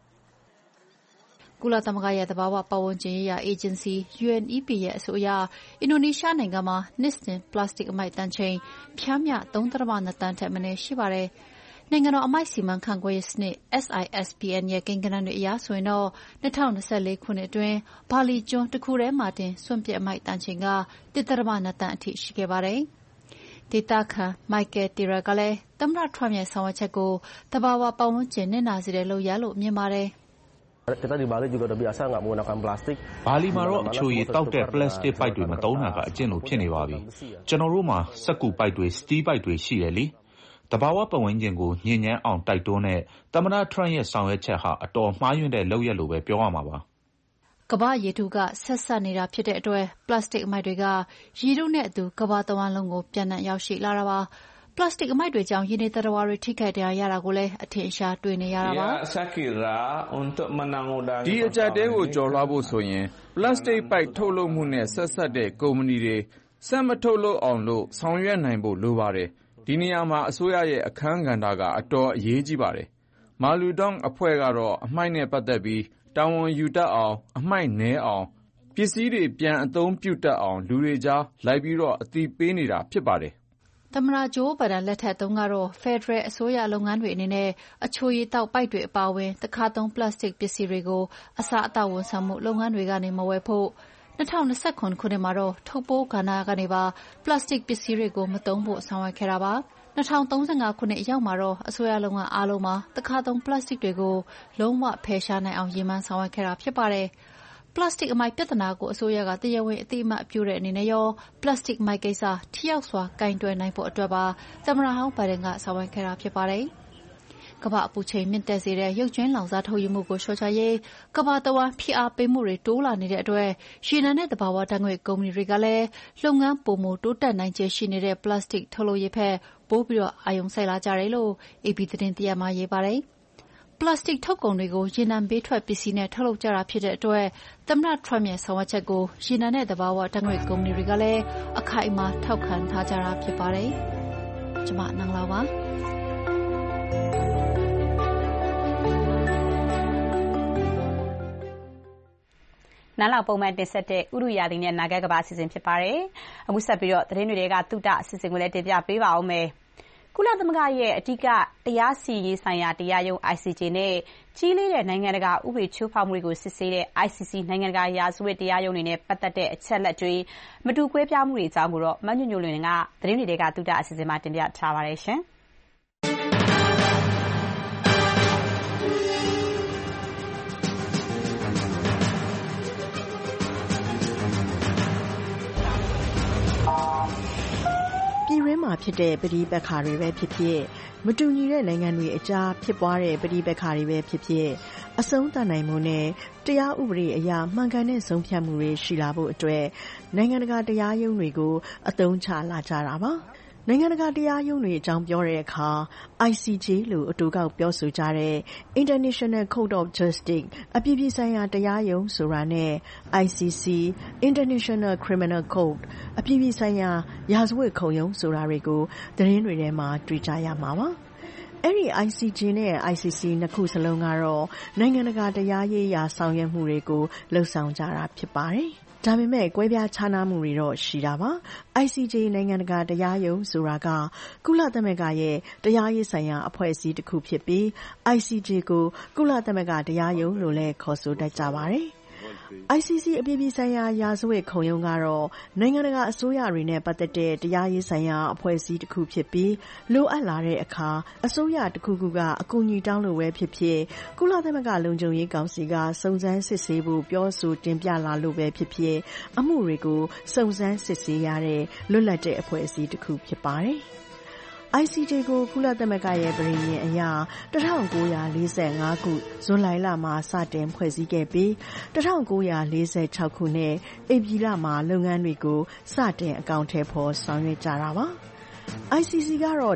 ကုလသမဂ္ဂရဲ့သဘာဝပတ်ဝန်းကျင်ရေးရာအေဂျင်စီ UNEP ရဲ့အဆိုအရအင်ဒိုနီးရှားနိုင်ငံမှာနှစ်စဉ်ပလတ်စတစ်အမှိုက်တန်ချိန်ပျမ်းမျှ 3.2 တန်ထက်မနည်းရှိပါတယ်။နိုင်ငံတော်အမှိုက်စီမံခန့်ခွဲရေးစနစ် SISBN ရဲ့ကိန်းဂဏန်းတွေအရဆိုရင်တော့2024ခုနှစ်အတွင်းဘာလီကျွန်းတစ်ခုထဲမှာတင်စွန့်ပစ်အမှိုက်တန်ချိန်က 1.2 တန်အထိရှိခဲ့ပါတယ်။ဒေသခံမိုက်ကယ်တီရာကလည်းသမ္မတထရမ့်ရဲ့ဆောင်ရွက်ချက်ကိုသဘာဝပတ်ဝန်းကျင်နစ်နာစေတဲ့လုပ်ရပ်လို့မြင်ပါတယ် Kita di Bali juga udah biasa nggak menggunakan plastik. ဘာလီမှာတော့အချိုရည်တောက်တဲ့ပလတ်စတစ်ပိုက်တွေမသုံးတာကအကျင့်လိုဖြစ်နေပါပြီ။ကျွန်တော်တို့မှာစက်ကူပိုက်တွေစတီးပိုက်တွေရှိတယ်လေ။တဘာဝပတ်ဝန်းကျင်ကိုညှဉ်းညမ်းအောင်တိုက်တွန်းတဲ့သမ္မတထရမ့်ရဲ့ဆောင်ရွက်ချက်ဟာအတော်မှားယွင်းတဲ့လုပ်ရပ်လိုပဲပြောရမှာပါ။ကမ္ဘာရေထုကဆက်ဆက်နေတာဖြစ်တဲ့အတွက်ပလတ်စတစ်အမှိုက်တွေကရေထုနဲ့အတူကမ္ဘာတဝန်းလုံးကိုပြန့်နှံ့ရောက်ရှိလာတာပါ။ပလတ်စတစ်အမှိုက်တွေကြောင့်ရေနေသတ္တဝါတွေထိခိုက်ဒဏ်ရာရတာကိုလည်းအထင်အရှားတွေ့နေရတာပါဒီအကြက်တဲကိုကျော်လွှားဖို့ဆိုရင်ပလတ်စတစ်ပိုက်ထုတ်လုပ်မှုနဲ့ဆက်ဆက်တဲ့ကုမ္ပဏီတွေဆက်မထုတ်လုပ်အောင်လို့ဆောင်ရွက်နိုင်ဖို့လိုပါတယ်ဒီနေရာမှာအစိုးရရဲ့အခန်းကဏ္ဍကအတော်အရေးကြီးပါတယ်မာလူဒေါင့်အဖွဲ့ကတော့အမှိုက်နဲ့ပတ်သက်ပြီးတာဝန်ယူတတ်အောင်အမှိုက်နည်းအောင်ပစ္စည်းတွေပြန်အသုံးပြုတတ်အောင်လူတွေကြားလိုက်ပြီးတော့အသိပေးနေတာဖြစ်ပါတယ်သမ္မတဂျိုးဘိုင်ဒန်လက်ထက်တုန်းကတော့ဖက်ဒရယ်အစိုးရလုပ်ငန်းတွေအနေနဲ့အချိုရည်တောက်ပိုက်တွေအပါအဝင်တခါသုံးပလတ်စတစ်ပစ္စည်းတွေကိုအစားအသောက်ဝန်ဆောင်မှုလုပ်ငန်းတွေကနေမဝယ်ဖို့2029ခုနှစ်မှာတော့ထုတ်ပိုးကဏ္ဍကနေပါပလတ်စတစ်ပစ္စည်းတွေကိုမသုံးဖို့ဆောင်ရွက်ခဲ့တာပါ2035ခုနှစ်ရောက်မှာတော့အစိုးရလုပ်ငန်းအားလုံးမှာတခါသုံးပလတ်စတစ်တွေကိုလုံးဝဖယ်ရှားနိုင်အောင်ရည်မှန်းဆောင်ရွက်ခဲ့တာဖြစ်ပါတယ်ပလတ်စတစ်အမှိုက်ပြဿနာကိုအစိုးရကတရားဝင်အသိအမှတ်ပြုတဲ့အနေနဲ့ရောပလတ်စတစ်အမှိုက်ကိစ္စထိရောက်စွာကိုင်တွယ်နိုင်ဖို့အတွက်ပါသမ္မတဟောင်းဘိုင်ဒန်ကဆောင်ရွက်ခဲ့တာဖြစ်ပါတယ်။ကမ္ဘာအပူချိန်မြင့်တက်စေတဲ့ရုပ်ကြွင်းလောင်စာထုတ်ယူမှုကိုလျှော့ချရေးကမ္ဘာတဝန်းဖိအားပေးမှုတွေတိုးလာနေတဲ့အတွက်ရေနံနဲ့သဘာဝဓာတ်ငွေ့ကုမ္ပဏီတွေကလည်းလုပ်ငန်းပိုမိုတိုးတက်နိုင်ခြေရှိနေတဲ့ပလတ်စတစ်ထုတ်လုပ်ရေးဘက်ပိုပြီးအာရုံစိုက်လာကြတယ်လို့ AP သတင်းတရပ်မှာရေးပါတယ်။ပလတ်စတစ်ထုတ်ကုန်တွေကိုရေနံဘေးထွက်ပစ္စည်းနဲ့ထုတ်လုပ်ကြတာဖြစ်တဲ့အတွက်သမ္မတထရမ့်ရဲ့ဆောင်ရွက်ချက်ကိုရေနံနဲ့သဘာဝဓာတ်ငွေ့ကုမ္ပဏီတွေကလည်းအခိုင်အမာထောက်ခံထားကြတာဖြစ်ပါတယ်။ကျွန်မနန်းလာပါနန်းလောက်ပုံမှန်တင်ဆက်တဲ့ဥရုရာသီနဲ့နာဂတ်ကဘာအစီအစဉ်ဖြစ်ပါတယ်။အခုဆက်ပြီးတော့သတင်းတွေကသုတအစီအစဉ်ကိုလည်းတင်ပြပေးပါအောင်မယ်။ကုလသမဂ္ဂရဲ့အဓိကတရားစီရင်ရေးဆိုင်ရာတရားရုံး ICJ နဲ့ကြီးလေးတဲ့နိုင်ငံတကာဥပဒေချိုးဖောက်မှုတွေကိုစစ်ဆေးတဲ့ ICC နိုင်ငံတကာရာဇဝတ်တရားရုံးတွေနဲ့ပတ်သက်တဲ့အချက်အလက်တွေမတူကွဲပြားမှုတွေအကြောင်းကိုတော့မညွန့်ညွန့်လွင်ကသတင်းတွေကသုတအစီအစဉ်မှာတင်ပြထားပါတယ်ရှင်။ပြည်တွင်းမှာဖြစ်တဲ့ပဋိပက္ခတွေပဲဖြစ်ဖြစ်မတူညီတဲ့နိုင်ငံတွေအကြားဖြစ်ပွားတဲ့ပဋိပက္ခတွေပဲဖြစ်ဖြစ်အဆုံးသတ်နိုင်မှုနဲ့တရားဥပဒေအရမှန်ကန်တဲ့ဆုံးဖြတ်မှုတွေရှိလာဖို့အတွက်နိုင်ငံတကာတရားရုံးတွေကိုအသုံးချလာကြတာပါနိုင်ငံတကာတရားရုံးတွေအကြောင်းပြောတဲ့အခါ ICJ လို့အတူကောက်ပြောဆိုကြတဲ့ International Court of Justice အပြည်ပြည်ဆိုင်ရာတရားရုံးဆိုတာနဲ့ ICC International Criminal Court အပြည်ပြည်ဆိုင်ရာရာဇဝတ်ခုံရုံးဆိုတာတွေကိုသတင်းတွေထဲမှာတွေ့ကြရမှာပါအဲ့ဒီ ICJ နဲ့ ICC နှစ်ခုစလုံးကတော့နိုင်ငံတကာတရားရေးရာဆောင်ရွက်မှုတွေကိုလှုပ်ဆောင်ကြတာဖြစ်ပါတယ်ဒါပေမဲ့ကွဲပြားခြားနားမှုတွေတော့ရှိတာပါ ICJ နိုင်ငံတကာတရားရုံးဆိုတာကကုလသမဂ္ဂရဲ့တရားရေးဆိုင်ရာအဖွဲ့အစည်းတစ်ခုဖြစ်ပြီး ICJ ကိုကုလသမဂ္ဂတရားရုံးလို့လည်းခေါ်ဆိုတတ်ကြပါတယ်ICC အပြည်ပြည်ဆိုင်ရာရာဇဝတ်ခုံရုံးကတော့နိုင်ငံတကာအစိုးရတွေနဲ့ပတ်သက်တဲ့တရားရေးဆိုင်ရာအဖွဲ့အစည်းတစ်ခုဖြစ်ပြီးလိုအပ်လာတဲ့အခါအစိုးရတစ်ခုခုကအကူအညီတောင်းလို့ပဲဖြစ်ဖြစ်ကုလသမဂ္ဂလုံခြုံရေးကောင်စီကစုံစမ်းစစ်ဆေးဖို့ပြောဆိုတင်ပြလာလို့ပဲဖြစ်ဖြစ်အမှုတွေကိုစုံစမ်းစစ်ဆေးရတဲ့လွတ်လပ်တဲ့အဖွဲ့အစည်းတစ်ခုဖြစ်ပါတယ်ICJ ကိုကုလသမဂ္ဂရဲ့ပဋိညာဉ်အရ1945ခုဇွန်လမှာစတင်ဖွဲ့စည်းခဲ့ပြီး1946ခုနှစ်ဧပြီလမှာလုပ်ငန်းတွေကိုစတင်အကောင်အထည်ဖော်ဆောင်ရွက်ကြတာပါ ICC ကတော့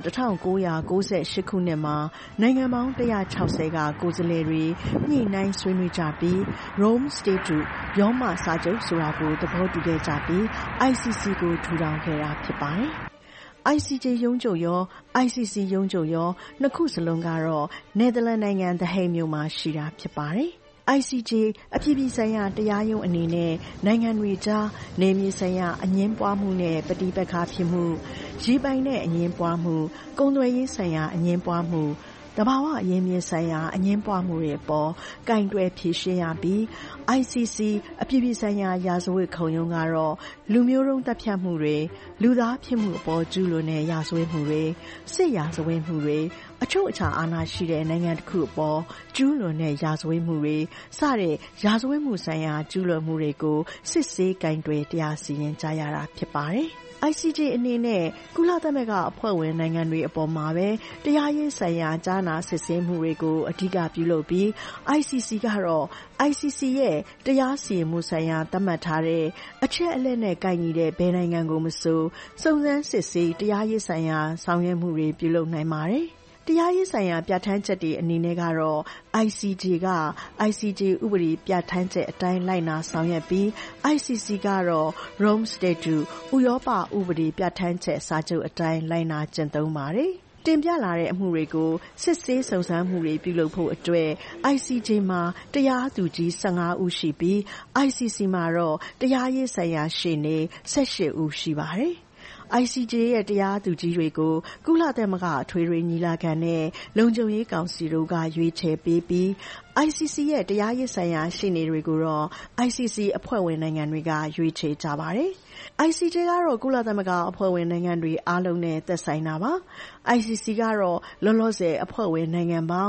1998ခုနှစ်မှာနိုင်ငံပေါင်း160ကကိုယ်စားလှယ်တွေညှိနှိုင်းဆွေးနွေးကြပြီး Rome Statute ရောမစာချုပ်ဆိုတာကိုသဘောတူခဲ့ကြပြီး ICC ကိုထူထောင်ခဲ့တာဖြစ်ပါတယ်။ ICJ ရုံးချုပ်ရော ICC ရုံးချုပ်ရောနှစ်ခုစလုံးကတော့နယ်သာလန်နိုင်ငံ The Hague မြို့မှာရှိတာဖြစ်ပါတယ်။ ICJ အပြည်ပြည်ဆိုင်ရာတရားရုံးအနေနဲ့နိုင်ငံတွေကြားနယ်မြေဆိုင်ရာအငြင်းပွားမှုနဲ့ပဋိပက္ခဖြစ်မှု၊ရေပိုင်နဲ့အငြင်းပွားမှု၊ကုန်သွယ်ရေးဆိုင်ရာအငြင်းပွားမှု၊သဘာဝအရင်းမြစ်ဆိုင်ရာအငြင်းပွားမှုတွေအပေါ်ကိုင်တွယ်ဖြေရှင်းရပြီး ICC အပြည်ပြည်ဆိုင်ရာရာဇဝတ်ခုံရုံးကတော့လူမျိုးတုံးသတ်ဖြတ်မှုတွေ၊လူသားဖြစ်မှုအပေါ်ကျူးလွန်တဲ့ရာဇဝတ်မှုတွေ၊စစ်ရာဇဝတ်မှုတွေ၊အချုပ်အခြာအာဏာရှိတဲ့နိုင်ငံတစ်ခုအပေါ်ကျူးလွန်တဲ့ရာဇဝတ်မှုတွေစတဲ့ရာဇဝတ်မှုဆိုင်ရာကျူးလွန်မှုတွေကိုစစ်ဆေးကိုင်တွယ်တရားစီရင်ကြရတာဖြစ်ပါတယ်။ ICJ အနေနဲ့ကုလသမဂ္ဂအဖွဲ့ဝင်နိုင်ငံတွေအပေါ်မှာပဲတရားရေးဆိုင်ရာကြားနာစစ်ဆေးမှုတွေကိုအဓိကပြုလုပ်ပြီး ICC ကတော့ ICC ရဲ့တရားစီရင်မှုဆိုင်ရာသတ်မှတ်ထားတဲ့အချက်အလက်နဲ့ကိုက်ညီတဲ့ဘယ်နိုင်ငံကိုမဆိုစုံစမ်းစစ်ဆေးတရားရေးဆိုင်ရာဆောင်ရွက်မှုတွေပြုလုပ်နိုင်ပါတယ်။တရားရေးဆိုင်ရာပြဋ္ဌာန်းချက်တွေအနေနဲ့ကတော့ ICJ က ICJ ဥပဒေပြဋ္ဌာန်းချက်အတိုင်းလိုက်နာဆောင်ရွက်ပြီး ICC ကတော့ Rome Statute ဥရောပဥပဒေပြဋ္ဌာန်းချက်စာချုပ်အတိုင်းလိုက်နာကျင့်သုံးပါတယ်။တင်ပြလာတဲ့အမှုတွေကိုစစ်ဆေးစုံစမ်းမှုတွေပြုလုပ်ဖို့အတွက် ICJ မှာတရားသူကြီး15ဦးရှိပြီး ICC မှာတော့တရားရေးဆိုင်ရာရှေ့နေ18ဦးရှိပါတယ်။ ICJ ရဲ့တရားသူကြီးတွေကိုကုလသမဂ္ဂအထွေထွေညီလာခံနဲ့လုံခြုံရေးကောင်စီတို့ကရွေးချယ်ပေးပြီး ICC ရဲ့တရားရေးဆိုင်ရာရှေ့နေတွေကိုတော့ ICC အဖွဲ့ဝင်နိုင်ငံတွေကရွေးချယ်ကြပါတယ်။ ICJ ကတော့ကုလသမဂ္ဂအဖွဲ့ဝင်နိုင်ငံတွေအားလုံးနဲ့သက်ဆိုင်တာပါ။ ICC ကတော့လောလောဆယ်အဖွဲ့ဝင်နိုင်ငံပေါင်း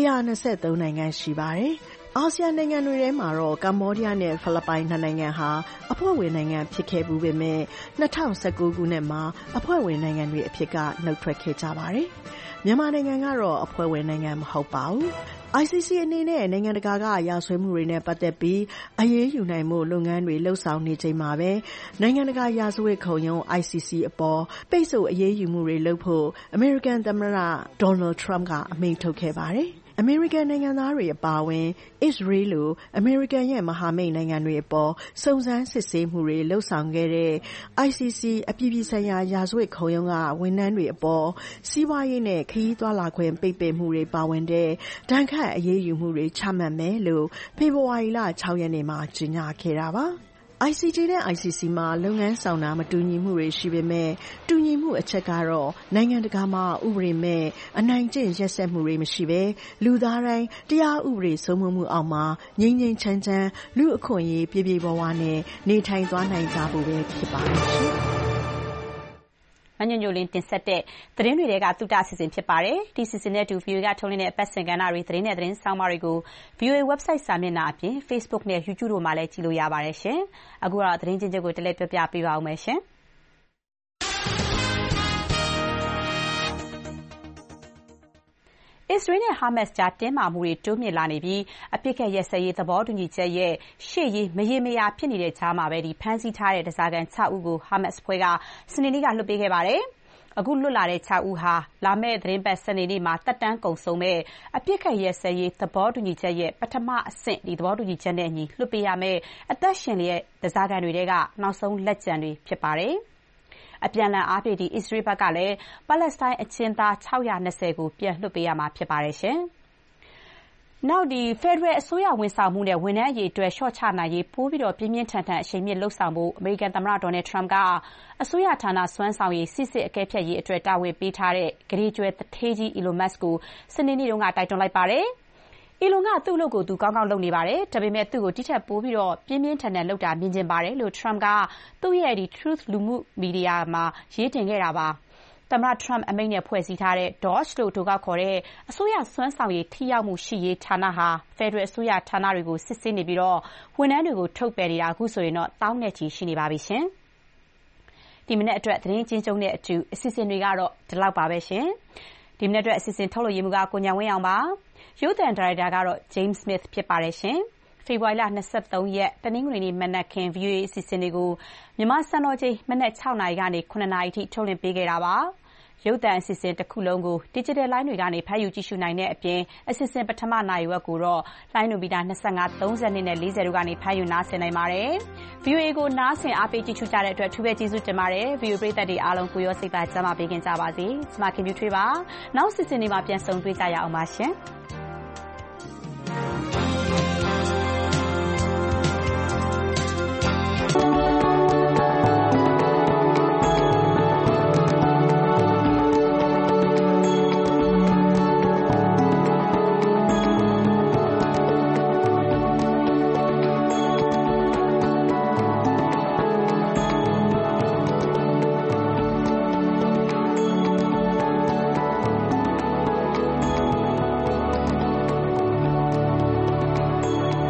123နိုင်ငံရှိပါတယ်။အာဆီယံနိုင်ငံတွေထဲမှာတော့ကမ္ဘောဒီးယားနဲ့ဖိလစ်ပိုင်နှစ်နိုင်ငံဟာအဖွဲ့ဝင်နိုင်ငံဖြစ်ခဲ့ဘူးပေမဲ့2019ခုနှစ်မှာအဖွဲ့ဝင်နိုင်ငံတွေအဖြစ်ကနှုတ်ထွက်ခဲ့ကြပါတယ်။မြန်မာနိုင်ငံကတော့အဖွဲ့ဝင်နိုင်ငံမဟုတ်ပါဘူး။ ICC အနေနဲ့နိုင်ငံတကာကရာဇဝတ်မှုတွေနဲ့ပတ်သက်ပြီးအရေးယူနိုင်မှုလုပ်ငန်းတွေလှုပ်ဆောင်နေချိန်မှာပဲနိုင်ငံတကာရာဇဝတ်ခုံရုံး ICC အပေါ်ပိတ်ဆို့အရေးယူမှုတွေလုပ်ဖို့အမေရိကန်သမ္မတ Donald Trump ကအမိန့်ထုတ်ခဲ့ပါတယ်။အမေရိကန်နိုင်ငံသားတွေအပါအဝင်အစ္စရေးလိုအမေရိကန်ရဲ့မဟာမိတ်နိုင်ငံတွေအပေါ်စုံစမ်းစစ်ဆေးမှုတွေလှုပ်ဆောင်ခဲ့တဲ့ ICC အပြည်ပြည်ဆိုင်ရာရာဇဝတ်ခုံရုံးကဝန်ထမ်းတွေအပေါ်စီးပွားရေးနဲ့ခရီးသွားလာခွင့်ပိတ်ပင်မှုတွေပါဝင်တဲ့ဒဏ်ခတ်အရေးယူမှုတွေချမှတ်မယ်လို့ဖေဖော်ဝါရီလ6ရက်နေ့မှာကြေညာခဲ့တာပါ။ ICJ နဲ့ ICC မှာလုပ်ငန်းဆောင်တာမတူညီမှုတွေရှိပေမဲ့တူညီမှုအချက်ကတော့နိုင်ငံတကာမှာဥပဒေမဲ့အနိုင်ကျင့်ရက်စက်မှုတွေမရှိဘဲလူသားတိုင်းတရားဥပဒေစိုးမိုးမှုအောက်မှာငြိမ်းငြိမ်းချမ်းချမ်းလူအခွင့်အရေးပြည့်ပြည့်ဝဝနဲ့နေထိုင်သွားနိုင်ကြဖို့ပဲဖြစ်ပါတယ်ရှင်။မညွန့်ညိုလင်းတင်ဆက်တဲ့သတင်းတွေထဲကသုတအစီအစဉ်ဖြစ်ပါတယ်။ဒီအစီအစဉ်နဲ့အတူ VOA ကထုတ်လွှင့်တဲ့အပတ်စဉ်ကဏ္ဍတွေသတင်းနဲ့သတင်းဆောင်းပါးတွေကို VOA website စာမျက်နှာအပြင် Facebook နဲ့ YouTube တို့မှာလည်းကြည့်လို့ရပါတယ်ရှင်။အခုတော့သတင်းချင်းချုပ်ကိုတလဲပြောပြပေးပါဦးမယ်ရှင်။အစ္စရေးနဲ့ဟာမတ်စ်ကြားတင်းမာမှုတွေတိုးမြင့်လာနေပြီးအပစ်အခတ်ရပ်စဲရေးသဘောတူညီချက်ရဲ့ရှေ့ရေးမရေမရာဖြစ်နေတဲ့ကြားမှာပဲဖမ်းဆီးထားတဲ့ဓားစာခံ6ဦးကိုဟာမတ်စ်အဖွဲ့ကစနေနေ့ကလွှတ်ပေးခဲ့ပါတယ်။အခုလွတ်လာတဲ့6ဦးဟာလာမယ့်သီတင်းပတ်စနေနေ့မှာသက်တမ်းကုန်ဆုံးမဲ့အပစ်အခတ်ရပ်စဲရေးသဘောတူညီချက်ရဲ့ပထမအဆင့်သဘောတူညီချက်နဲ့အညီလွှတ်ပေးရမယ့်အသက်ရှင်တဲ့ဓားစာခံတွေထဲကနောက်ဆုံးလက်ကျန်တွေဖြစ်ပါတယ်။အပြန်အလှန်အားဖြင့်အစ္စရေးဘက်ကလည်းပါလက်စတိုင်းအကျဉ်းသား620ကိုပြန်လွှတ်ပေးရမှာဖြစ်ပါတယ်ရှင်။နောက်ဖက်ဒရယ်အစိုးရဝန်ဆောင်မှုနဲ့ဝန်ထမ်းအရေးအတွက်လျှော့ချနိုင်ရေးပိုပြီးပြင်းပြင်းထန်ထန်အရှိန်မြင့်လှုပ်ဆောင်ဖို့အမေရိကန်သမ္မတဒေါ်နယ်ထရမ့်ကအစိုးရဌာနစွမ်းဆောင်ရည်စစ်အကဲဖြတ်ရေးအတွက်တာဝန်ပေးထားတဲ့ဂရေကျွဲသူဌေးကြီး Elon Musk ကိုစနေနေ့ကတိုက်တွန်းလိုက်ပါတယ်။ Elon ကသူ့အလုပ်ကိုသူကောင်းကောင်းလုပ်နေပါတယ်။ဒါပေမဲ့သူ့ကိုတိကျပိုပြီးပြင်းပြင်းထန်ထန်လုပ်တာမြင်ချင်ပါတယ်လို့ Trump ကသူ့ရဲ့ Truth လူမှုမီဒီယာမှာရေးတင်ခဲ့တာပါ။သမ္မတ Trump အမိန့်နဲ့ဖွဲ့စည်းထားတဲ့ DOGE လို့အတိုကောက်ခေါ်တဲ့အစိုးရစွမ်းဆောင်ရည်ထိရောက်မှုရှိရေးဌာနဟာဖက်ဒရယ်အစိုးရဌာနတွေကိုစစ်ဆေးနေပြီးဝန်ထမ်းတွေကိုထုတ်ပယ်နေတာအခုဆိုရင်သောင်းနဲ့ချီရှိနေပါပြီရှင်။ဒီမနက်အတွက်သတင်းချင်းချုပ်နဲ့အတူအစီအစဉ်တွေကတော့ဒီလောက်ပါပဲရှင်။ဒီမနက်အတွက်အစီအစဉ်ထုတ်လုပ်ရေးမှူးကကိုညာဝင်းအောင်ပါ။ရုပ်သံဒါရိုက်တာကတော့ James Smith ဖြစ်ပါတယ်ရှင်။ဖေဖော်ဝါရီလ23ရက်တနင်္ဂနွေနေ့မနက်ခင်း VOA အစီအစဉ်တွေကိုမြန်မာစံတော်ချိန်မနက်6နာရီကနေ9နာရီထိထုတ်လွှင့်ပေးခဲ့တာပါ။ရုပ်သံအစီအစဉ်တစ်ခုလုံးကို digital လိုင်းတွေကနေဖတ်ယူကြည့်ရှုနိုင်တဲ့အပြင်အစီအစဉ်ပထမနာရီဝက်ကိုတော့လိုင်းနိုမီတာ25 32နဲ့40တို့ကနေဖတ်ယူနားဆင်နိုင်ပါတယ်။ VOA ကိုနားဆင်အားပေးကြည့်ရှုကြတဲ့အတွက်ထူးပဲကျေးဇူးတင်ပါတယ်။ VOA ပရိသတ်တွေအားလုံးကိုရောစိတ်ပါကျန်းမာပေးခင်ကြပါစေ။ကျွန်မခင်ဗျူထွေးပါ။နောက်အစီအစဉ်တွေမှာပြန်ဆုံတွေ့ကြရအောင်ပါရှင်။